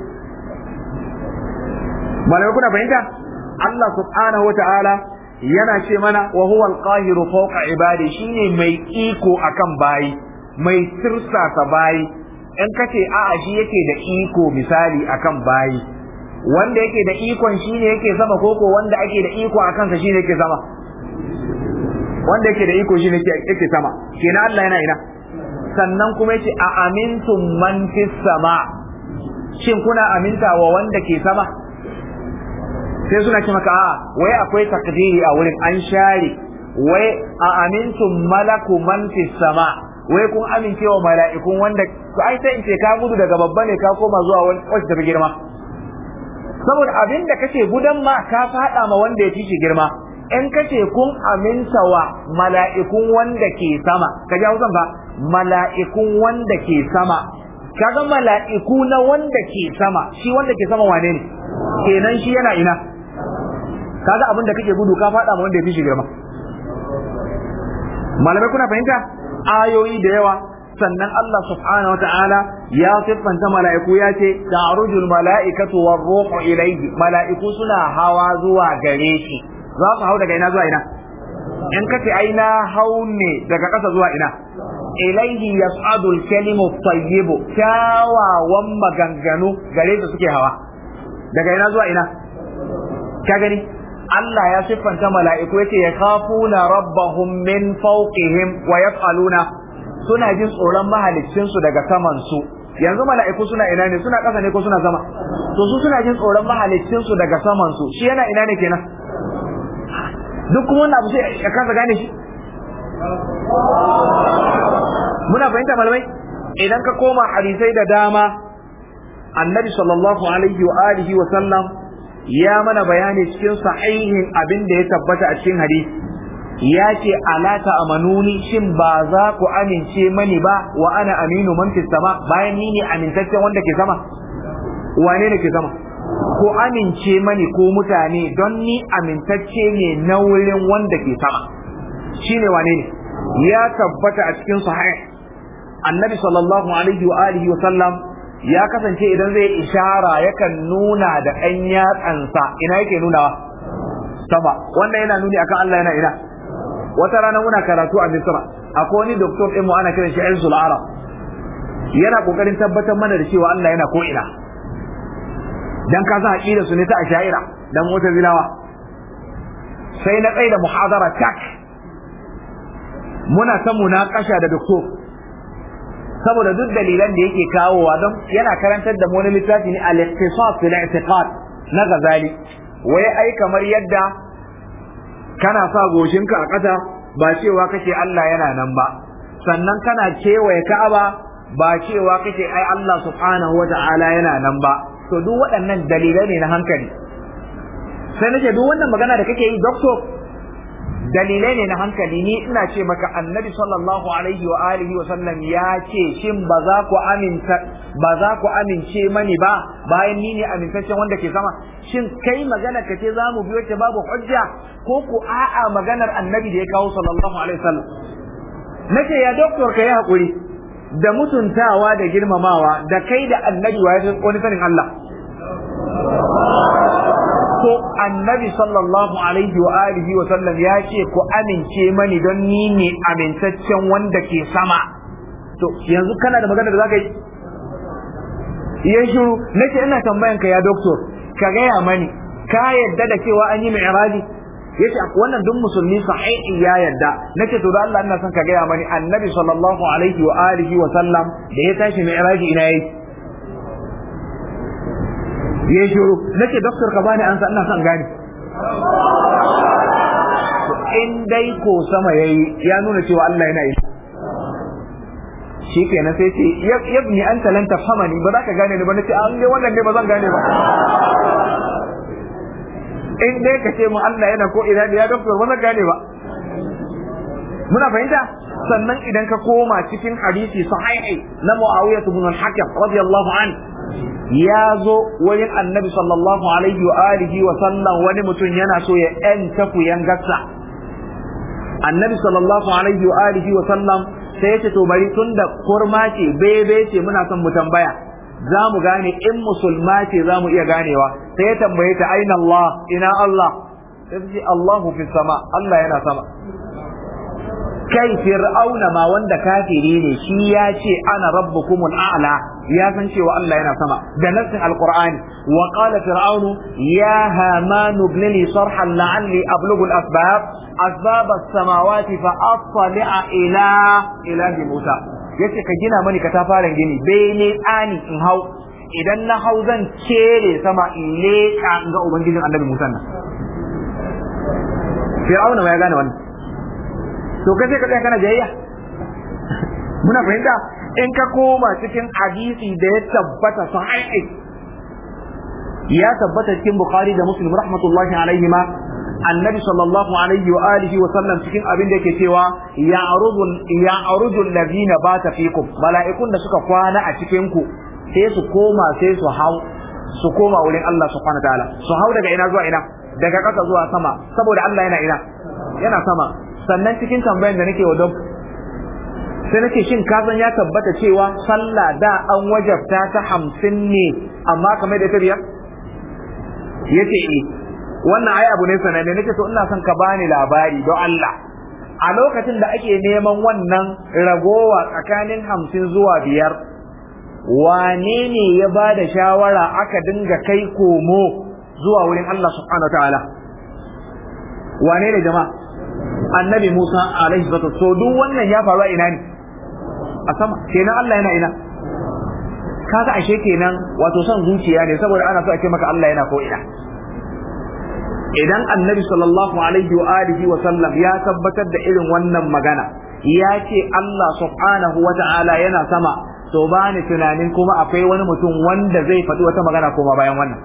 A: Malamai kuna fahimta? Allah subhanahu wa ta'ala yana ce mana wa huwa al-qahiru fawqa ibadi, shine mai iko akan bayi, mai tirsasa bayi. In kace a'a shi yake da iko misali akan bayi, wanda yake da ikon shine yake sama, koko wanda ake da iko akan sa shine yake sama? wanda yake da iko shi ne yake sama kenan Allah yana ina sannan kuma yace a amintum man fis sama shin kuna aminta wa wanda ke sama sai suna ce maka a wai akwai takdiri a wurin an share wai a amintum malaku man fis sama wai kun amince wa mala'ikun wanda to ai sai in ce ka gudu daga babba ne ka koma zuwa wani wacce tafi girma saboda abin da kace gudan ma ka fada ma wanda ya fi shi girma in kace kun aminta wa mala'ikun wanda ke sama ka ji hausan ba mala'ikun wanda ke sama kaga mala'iku na wanda ke sama shi wanda ke sama wane ne kenan shi yana ina kaga abin da kake gudu ka fada ma wanda ya fi shi girma malamai kuna fahimta ayoyi da yawa sannan Allah subhanahu wata'ala ya siffanta mala'iku ya ce ta'rujul mala'ikatu war ruhu ilayhi mala'iku suna hawa zuwa gare shi za su hau daga ina zuwa ina in kace ai na hau ne daga ƙasa zuwa ina ilayhi yas'adu al-kalimu at-tayyib kyawawan maganganu gare su suke hawa daga ina zuwa ina ka gani Allah ya siffanta mala'iku yace yakhafuna rabbahum min fawqihim wa yaf'aluna suna jin tsoron mahaliccin su daga saman su yanzu mala'iku suna ina ne suna ƙasa ne ko suna sama to su suna jin tsoron mahaliccin su daga saman su shi yana ina ne kenan duk kuma wannan abu sai ya kasa gane shi muna fahimta malamai idan ka koma hadisai da dama annabi sallallahu alaihi wa alihi wa sallam ya mana bayani cikin sahihin abin da ya tabbata a cikin hadisi ya ce ala ta'amanuni shin ba za ku amince mani ba wa ana aminu man fis sama bayan ni ne amintaccen wanda ke sama wane ne ke sama ko amince mani ko mutane don ni amintacce ne na wurin wanda ke sama shine wane ne ya tabbata a cikin sahih annabi sallallahu alaihi wa alihi wa sallam ya kasance idan zai ishara yakan nuna da ɗan yatsansa ina yake nunawa sama wannan yana nuni akan Allah yana ina wata rana muna karatu a Misra akwai wani doktor ɗin mu ana kiran shi Izul Arab yana kokarin tabbatar mana da cewa Allah yana ko ina dan ka san aqida su ne ta asha'ira dan mu'tazilawa sai na tsaida muhadara tak muna ta munakasha da doktor saboda duk dalilan da yake kawowa don yana karantar da wani littafi ne al-iqtisad fil i'tiqad na Ghazali wai ai kamar yadda kana sa goshinka a ƙasa ba cewa kake Allah yana nan ba sannan kana kewaye Ka'aba ba cewa kake ai Allah subhanahu wata'ala yana nan ba to duk waɗannan dalilai ne na hankali sai nake duk wannan magana da kake yi doctor dalilai ne na hankali ni ina ce maka annabi sallallahu alaihi wa alihi wa sallam ya ce shin ba za ku aminta ba za ku amince mani ba bayan ni ne amintaccen wanda ke sama shin kai magana ka ce za mu biyo ta babu hujja ko ku a'a maganar annabi da ya kawo sallallahu alaihi wa sallam nace ya doctor kai hakuri da mutuntawa da girmamawa da kai da annabi wa ya wani sanin Allah ko annabi sallallahu alaihi wa alihi wa sallam ya ce ku amince mani don ni ne amintaccen wanda ke sama to yanzu kana da magana da zaka yi ya shiru nace ina tambayan ka ya doctor ka gaya mani ka yadda da cewa an yi mi'raji yace wannan duk musulmi sahihi ya yadda nace to da Allah ina son ka gaya mani annabi sallallahu alaihi wa alihi wa sallam da ya tashi mi'raji ina yayi ya shiru nake doctor ka bani ansa ina son gani in dai ko sama yayi ya nuna cewa Allah yana yi shikenan sai ce yabni anta lan tafhamani ba za ka gane ni ba nace an dai wannan ne ba zan gane ba in dai ka ce mu Allah yana ko ina ya doctor ba zan gane ba muna fahimta sannan idan ka koma cikin hadisi sahihi na Muawiyah ibn al-Hakam radiyallahu anhu ya zo wurin annabi sallallahu alaihi wa alihi wa sallam wani mutum yana so ya ƴanta kuyan gassa annabi sallallahu alaihi wa alihi wa sallam sai ya ce to bari tunda kurma ce bebe ce muna son mu tambaya za mu gane in musulma ce za mu iya ganewa sai ya tambaye ta aina Allah ina Allah sai ta ce Allahu fi sama Allah yana sama kai fir'auna ma wanda kafiri ne shi ya ce ana rabbukumul a'la, ya san cewa Allah yana sama da nassin alqur'ani. wa qala fir'aunu ya hamanu ibn li sarhan la'alli ablughu al-asbab asbab as-samawati fa attali'a ila ilahi Musa. yace ka gina mani ka ta fara gini bene tsani in hau, idan na hau zan kere sama in leƙa ga ubangijin annabi Musa nan. fir'auna ma ya gane wannan, to kai sai ka tsaya kana jayayya. muna fahimta in ka koma cikin hadisi da ya tabbata sahihi, ya tabbata cikin Bukhari da Muslim rahmatullahi alaihi ma, annabi sallallahu alaihi wa alihi wa sallam cikin abin da yake cewa ya'rudu ya'rudu alladhina bata fikum, mala'ikun da suka kwana a cikin ku sai su koma sai su hau su koma wurin Allah subhanahu wa ta'ala, su hau daga ina zuwa ina, daga ƙasa zuwa sama, saboda Allah yana ina, yana sama. sannan cikin tambayan da nake wa dok sai nake shin ka san ya tabbata cewa sallah da an wajabta ta hamsin ne amma kamar da ta biyar? yace eh wannan ai abu ne sananne. nake to ina son ka bani labari don Allah, a lokacin da ake neman wannan ragowa tsakanin hamsin zuwa biyar, wane ne ya ba da shawara aka dinga kai komo zuwa wurin Allah subhanahu wa ta'ala? wane ne jama'a? annabi Musa alaihi salatu. so duk wannan ya faru a ina ne? a sama. kenan Allah yana ina? kaga ashe kenan wato son zuciya ne, saboda ana so a ce maka Allah yana ko ina. idan annabi sallallahu alaihi wa alihi wa sallam ya tabbatar da irin wannan magana, ya ce Allah subhanahu wa ta'ala yana sama, to ba ni tunanin kuma akwai wani mutum wanda zai faɗi wata magana kuma bayan wannan.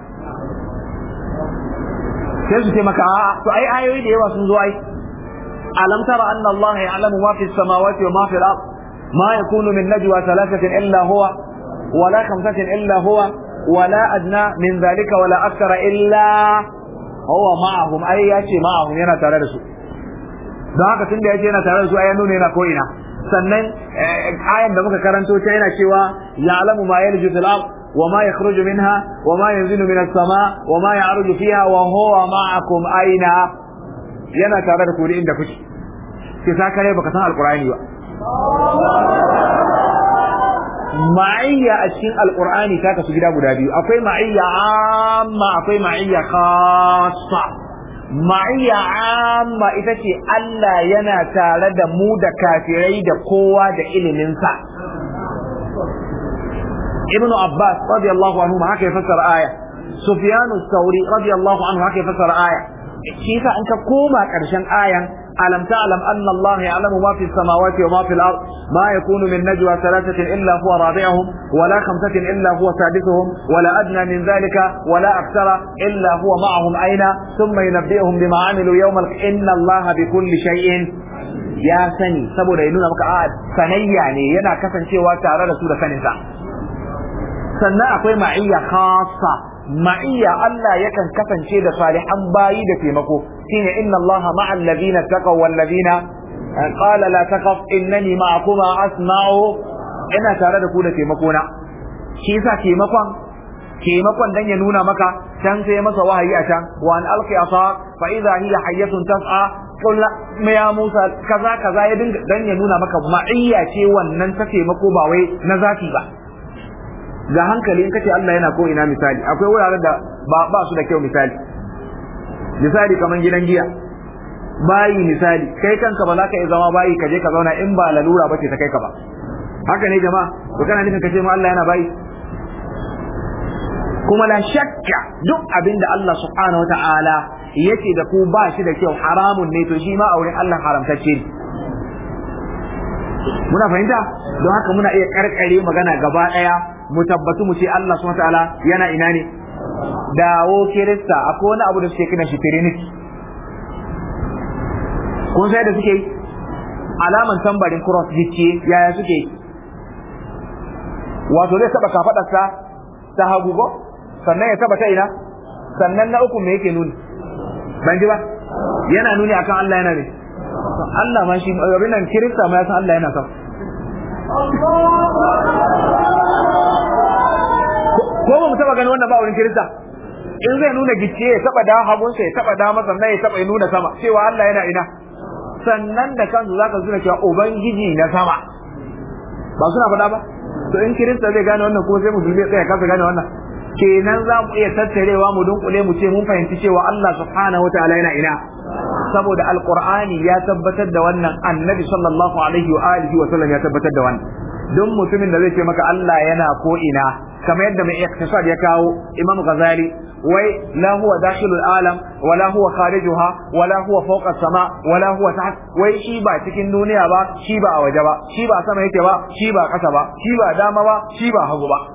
A: sai su ce maka a'a to ai ayoyi da yawa sun zo ai, alam tara anna Allah ya'lamu ma fi samawati wa ma fi al-ard ma yakunu min najwa thalathatin illa huwa wala khamsatin illa huwa wala adna min dhalika wala akthara illa huwa ma'ahum. ai yace ma'ahum yana tare da su, don haka tunda yace yana tare da su ai ya nuna yana ko ina. sannan ayan da muka karanto ta yana cewa ya'lamu ma yalju fil ard wa ma yakhruju minha wa ma yanzilu minas sama wa ma ya'ruju fiha wa huwa ma'akum aina, yana tare da ku inda kuke. sai sa kare baka san alqur'ani ba. ma'iyya a cikin alqur'ani ta kasu gida guda biyu, akwai ma'iyya amma akwai ma'iyya khassa. ma'iyya amma ita ce Allah yana tare da mu da kafirai da kowa da iliminsa. ibn Abbas radiyallahu anhu haka ya fassara aya, Sufyan as-Sawri radiyallahu anhu haka ya fassara aya. shi yasa an ka koma karshen ayan alam ta'lam anna Allah ya'lamu ma fi samawati wa ma fi al-ard ma yakunu min najwa thalathatin illa huwa rabi'uhum wa la khamsatin illa huwa sadisuhum wa la adna min dhalika wa la akthara illa huwa ma'ahum aina thumma yunabbi'uhum bima 'amilu yawm al-qiyamah inna Allah bi kulli shay'in ya sani, saboda ya nuna maka a sanayya ne yana kasancewa tare da su da saninsa. sannan akwai ma'iyya khassa, ma'iyya Allah yakan kasance da salihan bayi da taimako, shine inna Allah ma'al ladina taqaw wal ladina qala la taqaf innani ma'akuma asma'u, ina tare da ku da taimako na. shi yasa taimakon taimakon dan ya nuna maka can sai masa wahayi a can wa an alqi asa fa idha hiya hayyatun tas'a qul ya Musa kaza kaza ya dinga dan ya nuna maka ma'iyya ce wannan ta taimako ba wai na zati ba. ga hankali in kace Allah yana ko ina, misali akwai wuraren da ba ba su da kyau, misali misali kaman gidan giya, bayi misali kai kanka ba za ka iya zama bayi ka je ka zauna in ba lalura bace ta kai ka ba. haka ne jama'a, to kana nufin kace ma Allah yana bayi? kuma la shakka duk abin da Allah subhanahu wata'ala yake da ku ba shi da kyau, haramun ne, to shi ma a wurin Allah haramtacce ne. muna fahimta? don haka muna iya karkare magana gaba daya mu tabbatu mu ce Allah subhanahu wataala yana ina ne. dawo kirista akwai wani abu da suke kina shi trinity, kun sai da suke alaman tambarin cross yake yaya suke, wato zai taba kafadarsa ta hagu ko sannan ya taba ta ina, sannan na uku me yake nuni? ban ji ba, yana nuni akan Allah yana ne. Allah ma shi abin nan kirista ma ya san Allah yana sa. ko ba mu taba gani wannan ba wurin kirista? in zai nuna gicce ya taba da hagunsa ya taba da masa ya taba ya nuna sama cewa Allah yana ina. sannan da kansu zaka suna cewa ubangiji na sama, ba suna faɗa ba? To in kirista zai gane wannan kuma sai musulmi ya tsaya kasa gane wannan, kenan za mu iya tattarewa mu dunkule mu ce mun fahimci cewa Allah subhanahu wataala yana ina, saboda alqur'ani ya tabbatar da wannan, annabi sallallahu alaihi wa alihi wa sallam ya tabbatar da wannan. don mutumin da zai ce maka Allah yana ko ina, kamar yadda mai iktisad ya kawo Imam Ghazali, wai la huwa dakhilul alam wala huwa kharijuha wala huwa fawqa as-sama wala huwa taht, wai shi ba cikin duniya ba, shi ba a waje ba, shi ba sama yake ba, shi ba kasa ba, shi ba dama ba, shi ba hagu ba.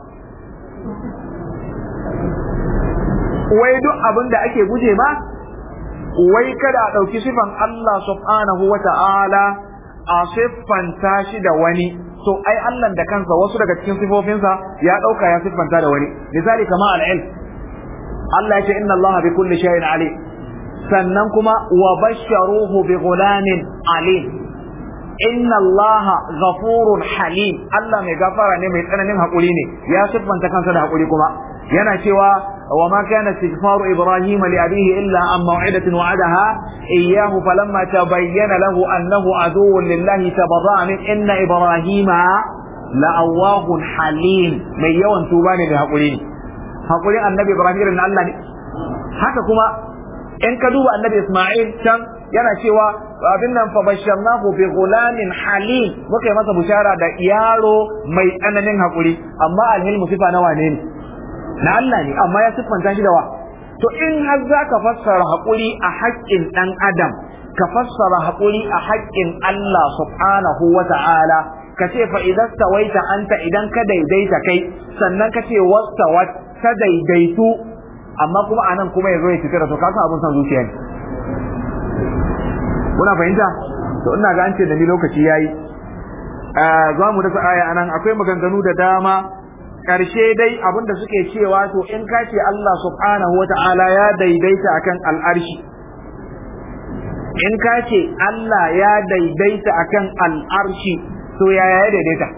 A: Wai duk abin da ake guje ma, wai kada a ɗauki sifan Allah subhanahu wa ta'ala a siffanta shi da wani, to ai Allah da kansa wasu daga cikin sifofinsa ya ɗauka ya siffanta da wani. Misali kama al'ilm, Allah ya ce inna Allah bi kulli shay'in alim, sannan kuma wa basharuhu bi ghulamin alim, inna Allah ghafurun halim, Allah mai gafara ne mai tsananin haƙuri ne, ya siffanta kansa da haƙuri kuma yana cewa وما كان استغفار إبراهيم لأبيه إلا عن موعدة وعدها إياه فلما تبين له أنه عدو لله تبرأ من إن إبراهيم لأواه حليم من يوم توبان لهقولين هقولين النبي إبراهيم إن الله haka kuma in ka duba annabi Isma'il can yana cewa abin nan fa basharnahu bi ghulamin halim, muka yi masa bushara da yaro mai tsananin hakuri, amma alhilmu sifa na wane ne? Na Allah ne, amma ya siffanta shi da wa. To in har za ka fassara haƙuri a haƙƙin ɗan adam, ka fassara haƙuri a haƙƙin Allah subhanahu wa ta'ala, ka ce fa idan tawaita anta, idan ka daidaita kai, sannan ka ce wastawat ka daidaitu, amma kuma anan kuma ya zo ya fitira, to ka san abin san zuciya ne. Kuna fahimta? To ina ga an ce da ni lokaci yayi. Za mu dasa aya anan, akwai maganganu da dama. Ƙarshe dai abinda suke cewa to in ka ce Allah subhanahu wa ta'ala ya daidaita akan al'arshi, in ka ce Allah ya daidaita akan al'arshi, to yaya ya daidaita?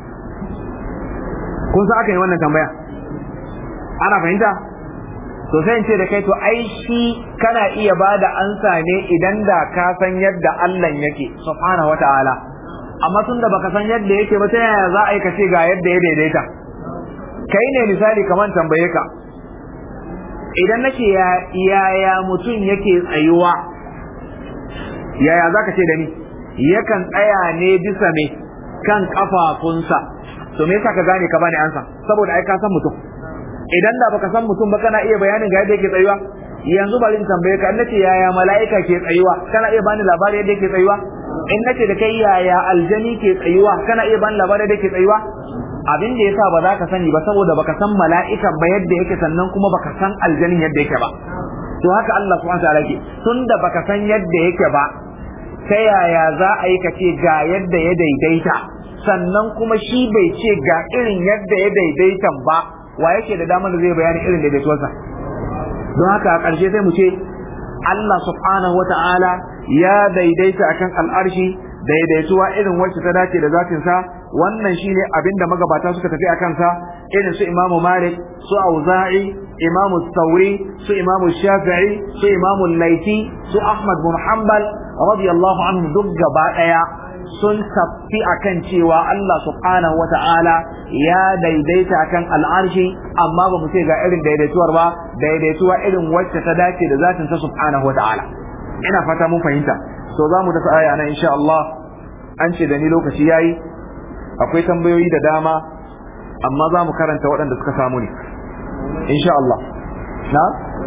A: Kun san aka yi wannan tambaya? Ana fahimta? To sai in ce da kai to ai shi kana iya ba da ansa ne idan da ka san yadda Allah yake subhanahu wa ta'ala, amma tun da baka san yadda yake ba ta yaya za a yi ka ce ga yadda ya daidaita? Kai ne misali kamar tambaye ka, idan nake yaya mutum yake tsayuwa, yaya za ka ce da ni? Yakan tsaya ne bisa me kan kafafunsa. To me yasa ka gane ka bani ansa? Saboda ai ka san mutum. Idan da baka san mutum ba kana iya bayanin ga yadda yake tsayuwa? Yanzu bari in tambaye ka, in nace yaya mala'ika ke tsayuwa, kana iya bani labari yadda yake tsayuwa? In nace da kai yaya aljani ke tsayuwa, kana iya bani labari yadda yake tsayuwa? Abin da yasa ba za ka sani ba saboda baka san mala'ikan ba yadda yake, sannan kuma baka san aljanin yadda yake ba. To haka Allah subhanahu wa ta'ala yake, tunda baka san yadda yake ba, ta yaya za a yi ka ce ga yadda ya daidaita, sannan kuma shi bai ce ga irin yadda ya daidaita ba, wa yake da damar da zai bayani irin daidaituwarsa? Don haka a ƙarshe sai mu ce Allah subhanahu wa ta'ala ya daidaita akan al'arshi daidaituwa irin wacce ta dace da zatinsa. Wannan shine abin da magabata suka tafi a kansa, irin su Imamu Malik, su Auza'i, Imamu Thawri, su Imamu Shafi'i, su Imamu Laiti, su Ahmad bin Hanbal radiyallahu anhum, duk gaba daya sun tafi akan cewa Allah subhanahu wata'ala ya daidaita akan al'arshi, amma ba mu ce ga irin daidaituwar ba, daidaituwa irin wacce ta dace da zatin sa subhanahu wata'ala. Ina fata mun fahimta. So za mu dafa aya nan insha Allah. An ce da ni lokaci yayi, akwai tambayoyi da dama, amma za mu karanta waɗanda suka samu ne insha Allah. Na?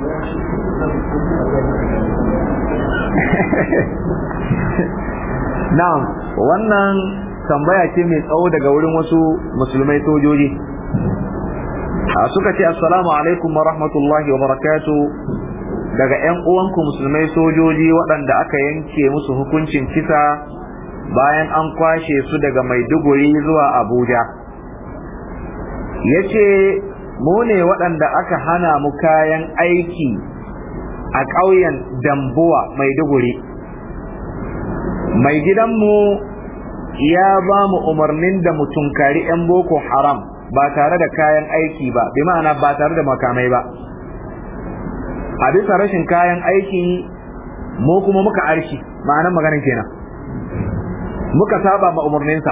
A: Na'am, wannan tambaya ce mai tsawo daga wurin wasu musulmai sojoji. Suka ce assalamu alaikum wa rahmatullahi wa barakatuh, daga ƴan uwanku musulmai sojoji waɗanda aka yanke musu hukuncin kisa bayan an kwashe su daga Maiduguri zuwa Abuja. Yace mu ne waɗanda aka hana mu kayan aiki a ƙauyen Dambuwa Maiduguri. Mai gidanmu ya ba mu umarnin da mu tunkari 'yan Boko Haram ba tare da kayan aiki ba, bi ma'ana ba tare da makamai ba. A bisa rashin kayan aiki mu kuma muka arshi ma'anar maganin kenan muka saba ma umarninsa.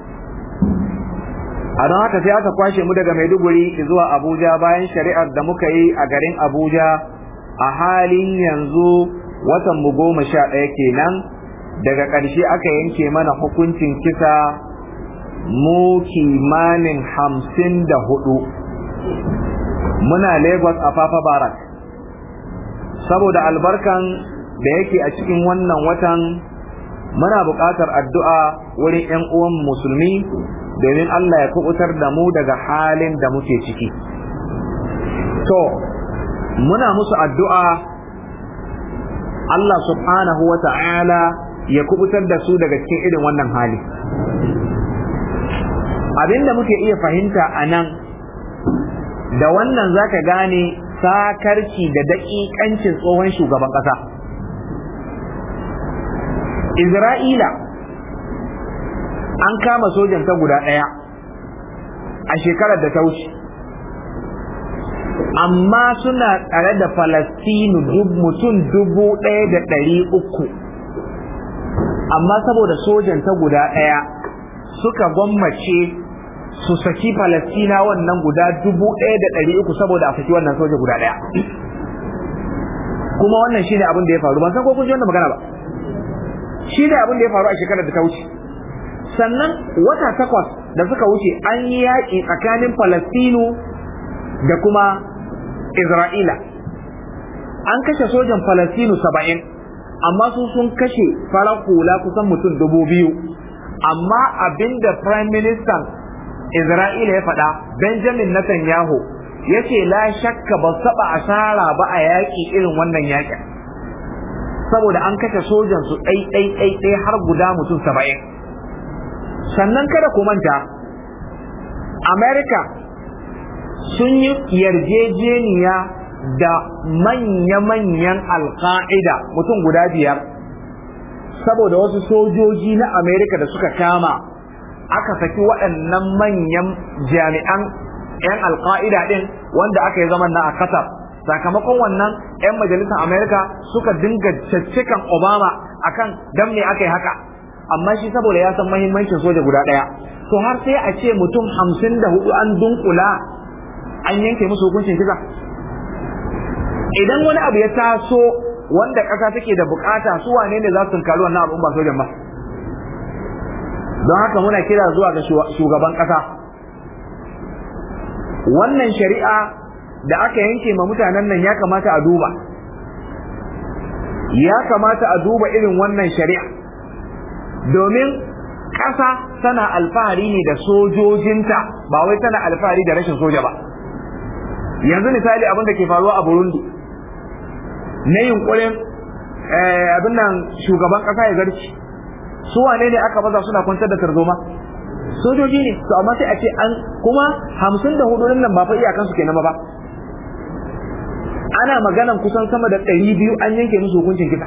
A: A don haka sai aka kwashe mu daga Maiduguri zuwa Abuja bayan shari'ar da muka yi a garin Abuja. A halin yanzu watan mu goma sha ɗaya kenan, daga ƙarshe aka yanke mana hukuncin kisa mu kimanin hamsin da hudu. Muna Lagos a Fafa Barak. Saboda albarkan da yake a cikin wannan watan, muna buƙatar addu'a wurin 'yan uwan musulmi domin Allah ya kubutar da mu daga halin da muke ciki. To, muna musu addu'a Allah subhanahu wa ta'ala ya kubutar da su daga cikin irin wannan hali. Abinda muke iya fahimta a nan, da wannan zaka gane sakarci da daƙiƙancin tsohon shugaban ƙasa. Isra'ila an kama sojan ta guda ɗaya a shekarar da ta wuce, amma suna tsare da Falastinu mutum dubu ɗaya da ɗari uku, amma saboda sojan ta guda ɗaya suka gwammace su saki Falastina wannan guda dubu ɗaya da ɗari uku saboda a saki wannan soja guda ɗaya. Kuma wannan shine abin da ya faru, ban san ko kun ji wannan magana ba. Shi ne abin da ya faru a shekarar da ta wuce. Sannan wata takwas da suka wuce an yi yaƙi tsakanin Falastinu da kuma Isra'ila. An kashe sojan Falastinu saba'in, amma su sun kashe farar hula kusan mutum dubu biyu. Amma abinda Prime Minister Isra'ila ya faɗa, Benjamin Netanyahu, ya ce la shakka ba saba asara ba a yaƙi irin wannan yaƙin. Saboda an kashe sojan su ɗai ɗai ɗai ɗai har guda mutum saba'in. Sannan kada ku manta, America sun yi yarjejeniya da manya-manyan alƙa'ida mutum guda biyar saboda wasu sojoji na America da suka kama, aka saki waɗannan manyan jami'an 'yan alƙa'ida ɗin wanda aka yi zaman na a Qatar. Sakamakon wannan 'yan majalisar Amerika suka dinga caccikan Obama akan dan me aka yi haka, amma shi saboda ya san mahimmancin soja guda ɗaya, to har sai a ce mutum hamsin da hudu an dunkula an yanke musu hukuncin kisa. Idan wani abu ya taso wanda ƙasa take da bukata, su wane ne za su tunkari wannan abun ba sojan ba? Don haka muna kira zuwa ga shugaban ƙasa, wannan shari'a da aka yanke ma mutanen nan ya kamata a duba ya kamata a duba irin wannan shari'a, domin ƙasa tana alfahari ne da sojojinta, ba wai tana alfahari da rashin soja ba. Yanzu misali abin da ke faruwa a Burundi na yunkurin abin nan shugaban ƙasa ya zarci, su wane ne aka baza suna kwantar da tarzoma? Sojoji ne. To amma sai a ce an kuma hamsin da hudu nan ba fa iyakansu kenan ba, ana maganan kusan sama da ɗari biyu an yanke musu hukuncin kisa.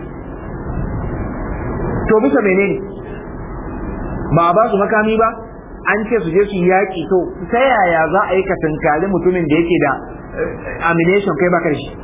A: To bisa menene? Ba a ba su makami ba, an ce su je su yaƙi. To ta yaya za a yi ka tunkari mutumin da yake da ammunition kai ba kai shi?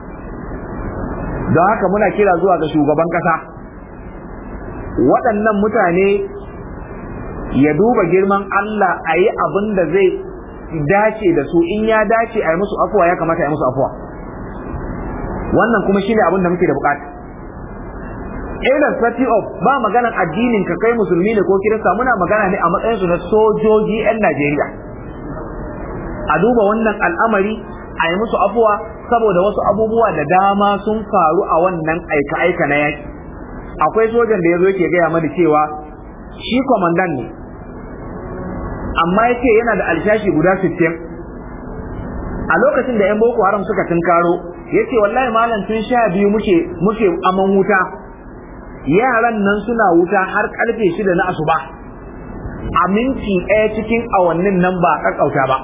A: Don haka muna kira zuwa ga shugaban ƙasa, waɗannan mutane ya duba girman Allah, a yi abin da zai dace da su. In ya dace a yi musu afuwa, ya kamata a yi musu afuwa. Wannan kuma shine abin da muke da bukata. Irrespective of ba maganan addinin ka kai musulmi ne ko kirista, muna magana ne a matsayin su na sojoji 'yan Najeriya. A duba wannan al'amari, a yi musu afuwa, saboda wasu abubuwa da dama sun faru a wannan aika-aika na yaki. Akwai sojan da ya zo yake gaya mana cewa shi kwamandan ne, amma ya ce yana da alshashi guda sittin. A lokacin da 'yan Boko Haram suka tunkaro, ya ce wallahi malam tun sha biyu muke muke aman wuta, yaran nan suna wuta har karfe shida na asuba, a minti ɗaya cikin awannin nan ba ƙaƙƙauta ba.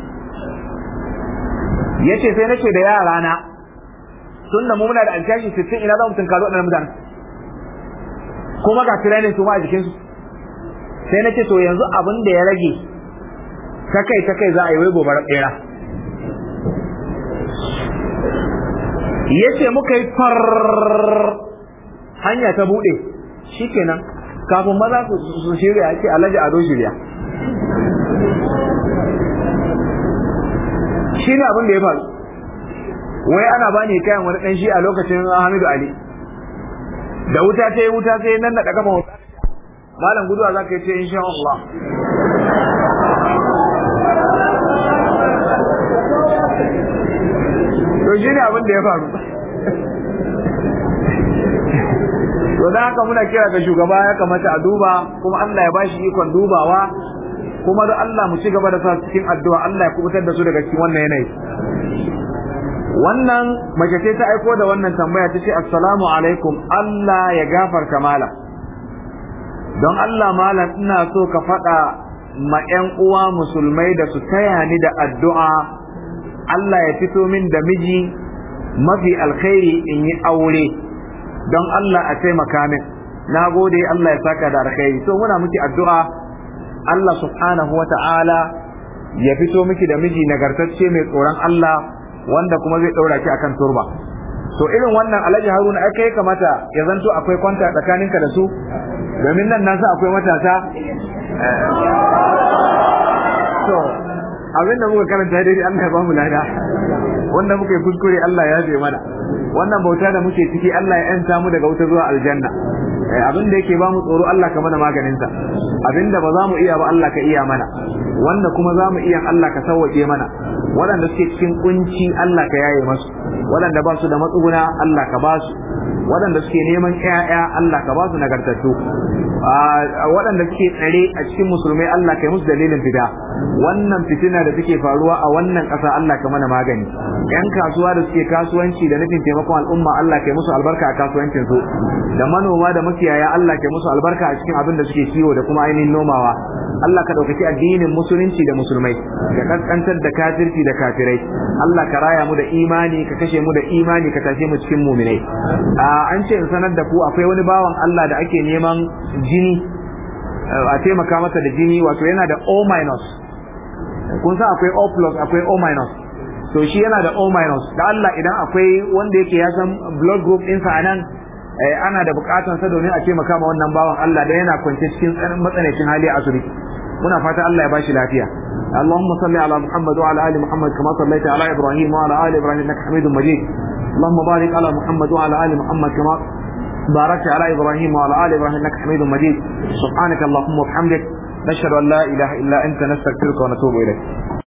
A: Ya ce sai nace da yara na, tun da mu muna da alshashi sittin, ina za mu tunkaro waɗannan mutanen, kuma ga training su ma a jikinsu. Sai nace to yanzu abin da ya rage ta kai ta kai za a yi wai gobarar ɗera. Yace muka yi far hanya ta bude shikenan kafin maza su shirya ake Alhaji Ado shirya shine abin da ya faru wai ana bani kayan wani dan shi a lokacin Hamidu Ali da wuta ta yi wuta sai nan da daga ba malam guduwa zaka yi ce insha Allah to shine abin da ya faru to da haka muna kira ga shugaba ya kamata a duba kuma Allah ya bashi ikon dubawa kuma da Allah mu ci gaba da sa cikin addu'a Allah ya kubutar da su daga cikin wannan yanayi wannan mace ce ta aiko da wannan tambaya tace assalamu alaikum Allah ya gafarta malam don Allah malam ina so ka faɗa ma ƴan uwa musulmai da su taya ni da addu'a Allah ya fito min da miji mafi alkhairi in yi aure don Allah a taimaka min na gode Allah ya saka da alkhairi to muna miki addu'a Allah subhanahu wa ta'ala ya fito miki da miji nagartacce mai tsoron Allah wanda kuma zai daura ki akan turba to irin wannan Alhaji Haruna ai kai kamata ya zanto akwai kwanta tsakaninka da su domin nan nasa akwai matasa to abinda muka karanta dai Allah ya ba mu lada wanda muka yi kuskure Allah ya yafe mana wannan bauta da muke ciki Allah ya yanta mu daga wuta zuwa aljanna abinda yake ba mu tsoro Allah ka mana maganin sa abinda ba za mu iya ba Allah ka iya mana wanda kuma za mu iya Allah ka sauke mana waɗanda suke cikin kunci Allah ka yaye masu waɗanda ba su da matsuguna Allah ka ba su waɗanda suke neman ƴaƴa Allah ka ba su nagartattu waɗanda suke tsare a cikin musulmai Allah ka yi musu dalilin fita wannan fitina da take faruwa a wannan ƙasa Allah ka mana magani ƴan kasuwa da suke kasuwanci da nufin taimakon al'umma Allah ka yi musu albarka a kasuwancin su da manoma da makiyaya Allah ka yi musu albarka a cikin abin da suke kiwo da kuma ainihin nomawa Allah ka ɗaukaki addinin musulunci da musulmai ka kaskantar da kafirci da kafirai Allah ka raya mu da imani ka kashe mu da imani ka tashe mu cikin muminai an ce in sanar da ku akwai wani bawan Allah da ake neman jini a taimaka masa da jini wato yana da O minus kun san akwai O plus akwai O minus to shi yana da O minus da Allah idan akwai wanda yake ya san blood group ɗinsa a nan ana da bukatan sa domin a taimaka ma wannan bawan Allah da yana kwance cikin matsanancin hali a asibiti muna fata Allah ya bashi lafiya اللهم صل على محمد وعلى ال محمد كما صليت على ابراهيم وعلى ال ابراهيم انك حميد مجيد اللهم بارك على محمد وعلى ال محمد كما باركت على ابراهيم وعلى ال ابراهيم انك حميد مجيد سبحانك اللهم وبحمدك نشهد ان لا اله الا انت نستغفرك ونتوب اليك